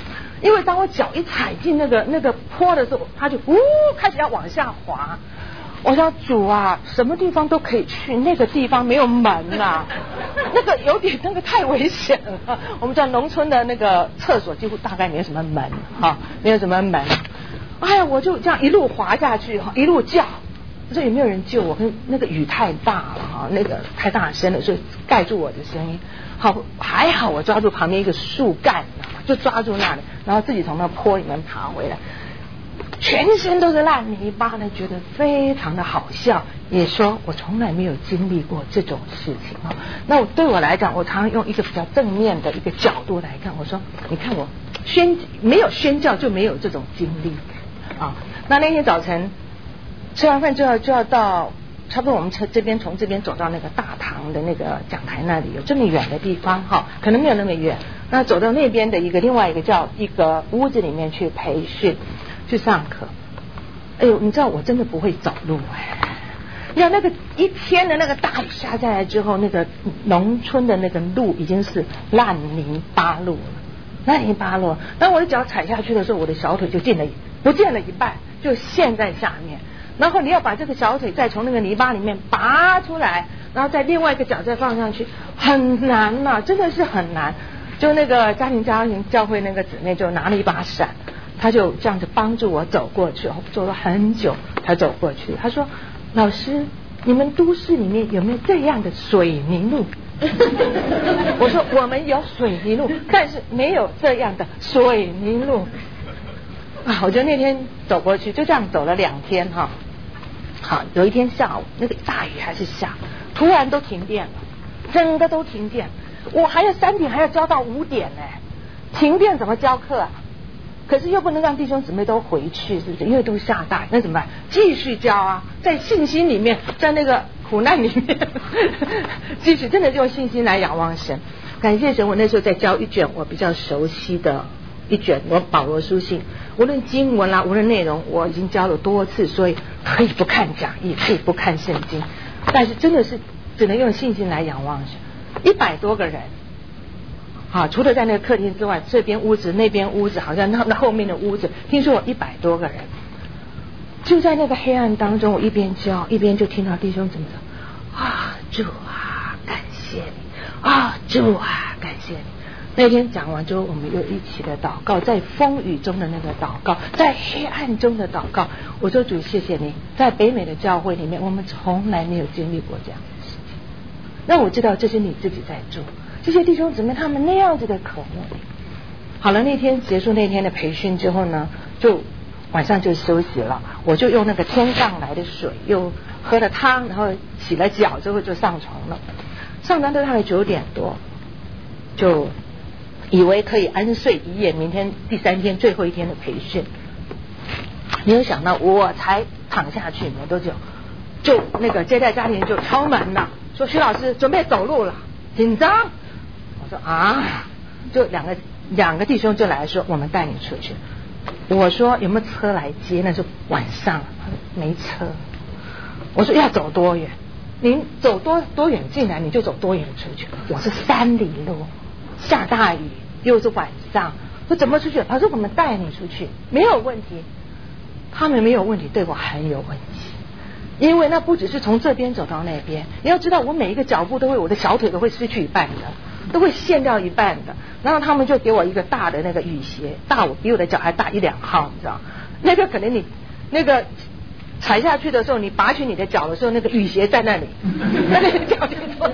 因为当我脚一踩进那个那个坡的时候，它就呜开始要往下滑。我说主啊，什么地方都可以去，那个地方没有门啊，那个有点那个太危险了。我们知道农村的那个厕所几乎大概没有什么门哈，没有什么门。哎呀，我就这样一路滑下去，一路叫，我说有没有人救我？可是那个雨太大了哈，那个太大声了，所以盖住我的声音。好，还好我抓住旁边一个树干，就抓住那里，然后自己从那坡里面爬回来。全身都是烂泥巴呢，觉得非常的好笑，也说我从来没有经历过这种事情啊。那我对我来讲，我常常用一个比较正面的一个角度来看，我说你看我宣没有宣教就没有这种经历啊。那那天早晨吃完饭之后就要到差不多我们这边从这边走到那个大堂的那个讲台那里，有这么远的地方哈，可能没有那么远。那走到那边的一个另外一个叫一个屋子里面去培训。去上课，哎呦，你知道我真的不会走路哎。要那个一天的那个大雨下下来之后，那个农村的那个路已经是烂泥巴路了，烂泥巴路。当我的脚踩下去的时候，我的小腿就进了不见了一半，就陷在下面。然后你要把这个小腿再从那个泥巴里面拔出来，然后再另外一个脚再放上去，很难嘛，真的是很难。就那个家庭家庭教会那个姊妹就拿了一把伞。他就这样子帮助我走过去，走了很久才走过去。他说：“老师，你们都市里面有没有这样的水泥路？”我说：“我们有水泥路，但是没有这样的水泥路。”啊，我觉得那天走过去就这样走了两天哈。好，有一天下午那个大雨还是下，突然都停电了，整个都停电。我还要三点还要教到五点呢，停电怎么教课啊？可是又不能让弟兄姊妹都回去，是不是？因为都下大，那怎么办？继续教啊，在信心里面，在那个苦难里面，继续真的用信心来仰望神。感谢神，我那时候在教一卷我比较熟悉的一卷我保罗书信，无论经文啦，无论内容，我已经教了多次，所以可以不看讲义，可以不看圣经，但是真的是只能用信心来仰望神。一百多个人。啊，除了在那个客厅之外，这边屋子那边屋子，好像那那后面的屋子，听说有一百多个人。就在那个黑暗当中，我一边教一边就听到弟兄怎么说啊，主啊，感谢你啊，主啊，感谢你。那天讲完之后，我们又一起的祷告，在风雨中的那个祷告，在黑暗中的祷告。我说主，谢谢你，在北美的教会里面，我们从来没有经历过这样的事情。让我知道这是你自己在做。这些弟兄姊妹他们那样子的渴慕。好了，那天结束那天的培训之后呢，就晚上就休息了。我就用那个天上来的水，又喝了汤，然后洗了脚之后就上床了。上床都大概九点多，就以为可以安睡一夜，明天第三天最后一天的培训。没有想到我才躺下去没多久，就那个接待家庭就敲门了，说徐老师准备走路了，紧张。我说啊，就两个两个弟兄就来说，我们带你出去。我说有没有车来接？那是晚上，没车。我说要走多远？您走多多远进来，你就走多远出去。我是三里路，下大雨，又是晚上，我怎么出去？他说我们带你出去，没有问题。他们没有问题，对我很有问题。因为那不只是从这边走到那边，你要知道我每一个脚步都会，我的小腿都会失去一半的，都会陷掉一半的。然后他们就给我一个大的那个雨鞋，大我比我的脚还大一两号，你知道？那个可能你那个踩下去的时候，你拔起你的脚的时候，那个雨鞋在那里，那个脚就错。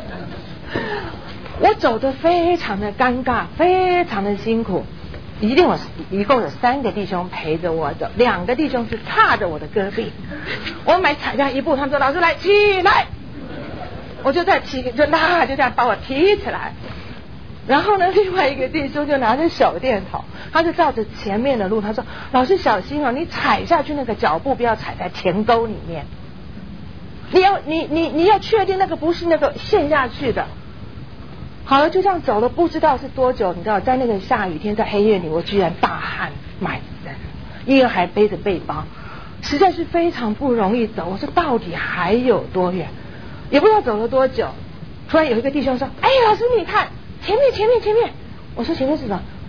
我走得非常的尴尬，非常的辛苦。一定有一共有三个弟兄陪着我走，两个弟兄是踏着我的胳膊。我每踩下一步，他们说老师来起来，我就在提，就拉，就这样把我提起来。然后呢，另外一个弟兄就拿着手电筒，他就照着前面的路，他说老师小心哦，你踩下去那个脚步不要踩在田沟里面，你要你你你要确定那个不是那个陷下去的。好了，就这样走了，不知道是多久。你知道，在那个下雨天，在黑夜里，我居然大汗满身，一个还背着背包，实在是非常不容易走。我说到底还有多远？也不知道走了多久。突然有一个弟兄说：“哎，老师你看前面前面前面。”我说前面是什么？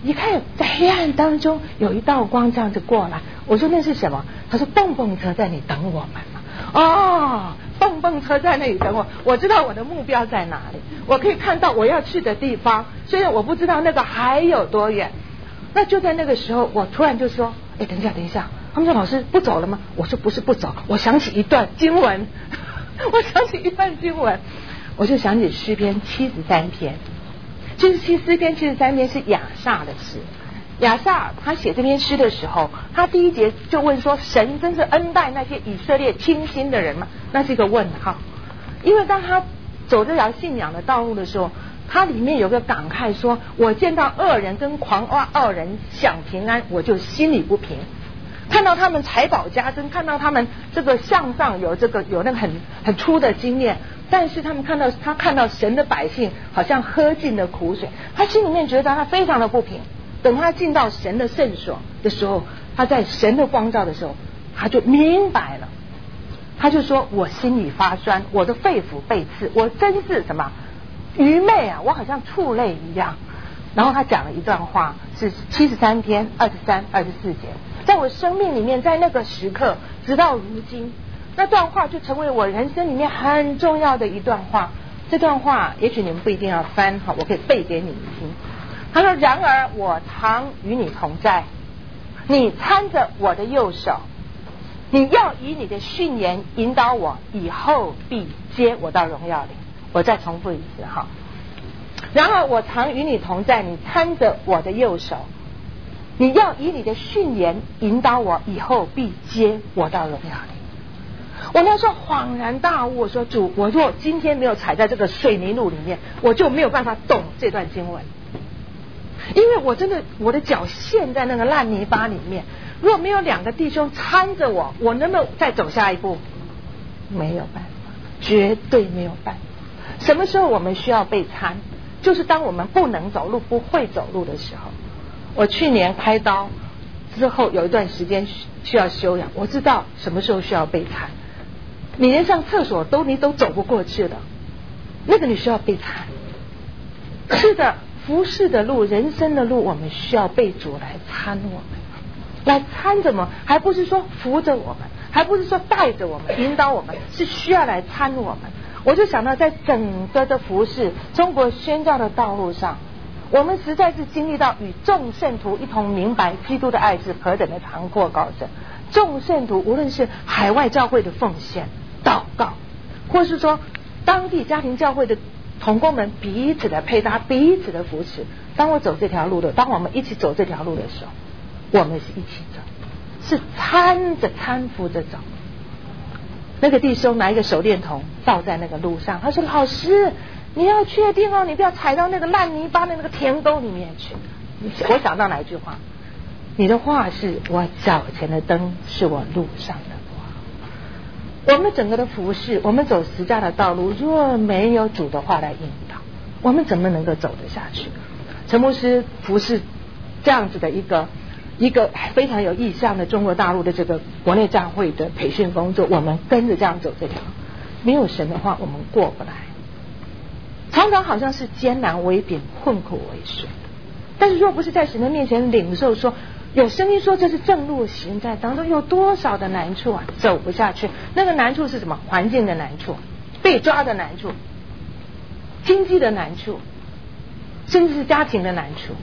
一看在黑暗当中有一道光这样子过来，我说那是什么？他说蹦蹦车在你等我们嘛。哦，蹦蹦车在那里等我，我知道我的目标在哪里，我可以看到我要去的地方，虽然我不知道那个还有多远。那就在那个时候，我突然就说，哎，等一下等一下，他们说老师不走了吗？我说不是不走，我想起一段经文，我想起一段经文，我就想起诗篇七十三篇。就是七诗篇七十三篇是亚萨的诗。亚萨他写这篇诗的时候，他第一节就问说，神真是恩待那些以色列清心的人吗？那是一个问号。因为当他走这条信仰的道路的时候，他里面有个感慨说，我见到恶人跟狂傲傲人享平安，我就心里不平。看到他们财宝加增，看到他们这个向上有这个有那个很很粗的经验，但是他们看到他看到神的百姓好像喝尽了苦水，他心里面觉得他非常的不平。等他进到神的圣所的时候，他在神的光照的时候，他就明白了。他就说，我心里发酸，我的肺腑被刺，我真是什么愚昧啊，我好像畜类一样。然后他讲了一段话，是七十三篇二十三二十四节，在我生命里面，在那个时刻直到如今，那段话就成为我人生里面很重要的一段话。这段话也许你们不一定要翻，好，我可以背给你们听。他说，然而我常与你同在，你搀着我的右手，你要以你的训言引导我，以后必接我到荣耀里。我再重复一次哈。然而我常与你同在，你搀着我的右手，你要以你的训言引导我，以后必接我到荣耀里。我那时候恍然大悟，我说主，我若今天没有踩在这个水泥路里面，我就没有办法懂这段经文。因为我真的我的脚陷在那个烂泥巴里面，如果没有两个弟兄搀着我，我能不能再走下一步？没有办法，绝对没有办法。什么时候我们需要被搀？就是当我们不能走路不会走路的时候。我去年开刀之后有一段时间需要休养，我知道什么时候需要被搀。你连上厕所都你都走不过去的，那个你需要被搀。是的，服侍的路，人生的路，我们需要被主来搀我们，来搀着我们，还不是说扶着我们，还不是说带着我们引导我们，是需要来搀我们。我就想到在整个的服侍中国宣教的道路上，我们实在是经历到与众圣徒一同明白基督的爱是何等的长阔高深。众圣徒无论是海外教会的奉献祷告，或是说当地家庭教会的同工们彼此的配搭，彼此的扶持。当我走这条路的，当我们一起走这条路的时候，我们是一起走，是搀着搀扶着走。那个弟兄拿一个手电筒照在那个路上，他说，老师你要确定哦，你不要踩到那个烂泥巴的那个田沟里面去。我想到哪一句话？你的话是我脚前的灯，是我路上的光。我们整个的服事，我们走十架的道路，若没有主的话来引导，我们怎么能够走得下去？陈牧师服事这样子的一个一个非常有意向的中国大陆的这个国内教会的培训工作，我们跟着这样走这条，没有神的话我们过不来，常常好像是艰难为饼，困苦为水。但是若不是在神的面前领受说，有声音说这是正路行在当中，有多少的难处啊，走不下去。那个难处是什么？环境的难处，被抓的难处，经济的难处，甚至是家庭的难处，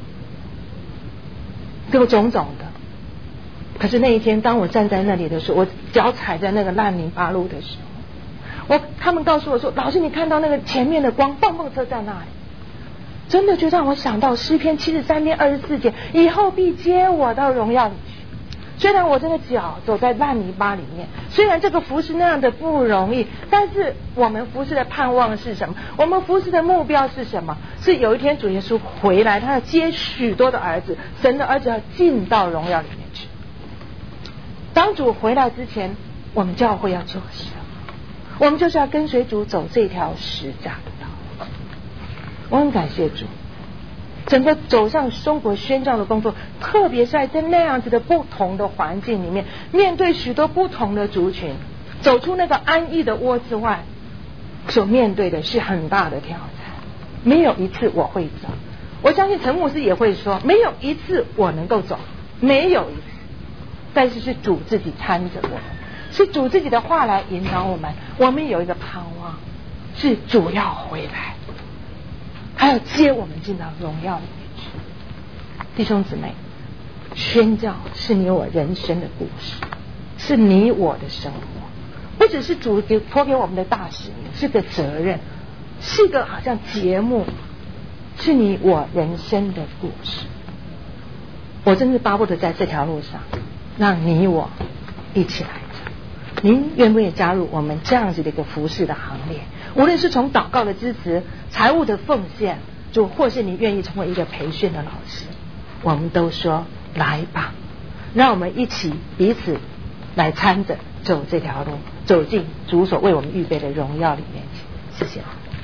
有种种的。可是那一天当我站在那里的时候，我脚踩在那个烂泥巴路的时候，我他们告诉我说，老师你看到那个前面的光，蹦蹦车在那里，真的就让我想到诗篇七十三篇二十四节，以后必接我到荣耀里去。虽然我这个脚走在烂泥巴里面，虽然这个服侍那样的不容易，但是我们服侍的盼望是什么？我们服侍的目标是什么？是有一天主耶稣回来，他要接许多的儿子，神的儿子要进到荣耀里面去。当主回来之前，我们教会要做什么？我们就是要跟随主走这条十架的道路。我很感谢主，整个走上中国宣教的工作，特别是在那样子的不同的环境里面，面对许多不同的族群，走出那个安逸的窝之外，所面对的是很大的挑战。没有一次我会走， 我相信陈牧师也会说，没有一次我能够走，没有一次，但是是主自己搀着我们，是主自己的话来引导我们。我们有一个盼望，是主要回来，他要接我们进到荣耀里面去。弟兄姊妹，宣教是你我人生的故事，是你我的生活，不只是主给托给我们的大使命，是个责任，是个好像节目，是你我人生的故事。我真是巴不得在这条路上让你我一起来走。您愿不愿意加入我们这样子的一个服事的行列？无论是从祷告的支持、财务的奉献，就或是你愿意成为一个培训的老师，我们都说来吧，让我们一起彼此来搀着走这条路，走进主所为我们预备的荣耀里面去。谢谢。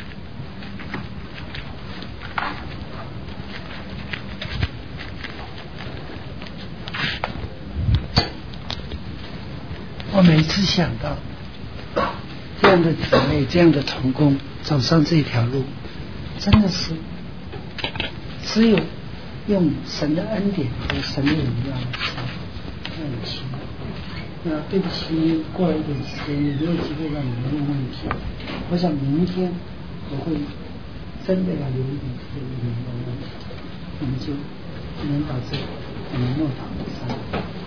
我每次想到这样的姊妹，这样的同工走上这条路，真的是只有用神的恩典和神的荣耀来很奇妙。那对不起，过了一点时间也没有机会让你们问问题。我想明天我会真的要留一点时间给你们问问题，我们就只能到这里，我们默祷三。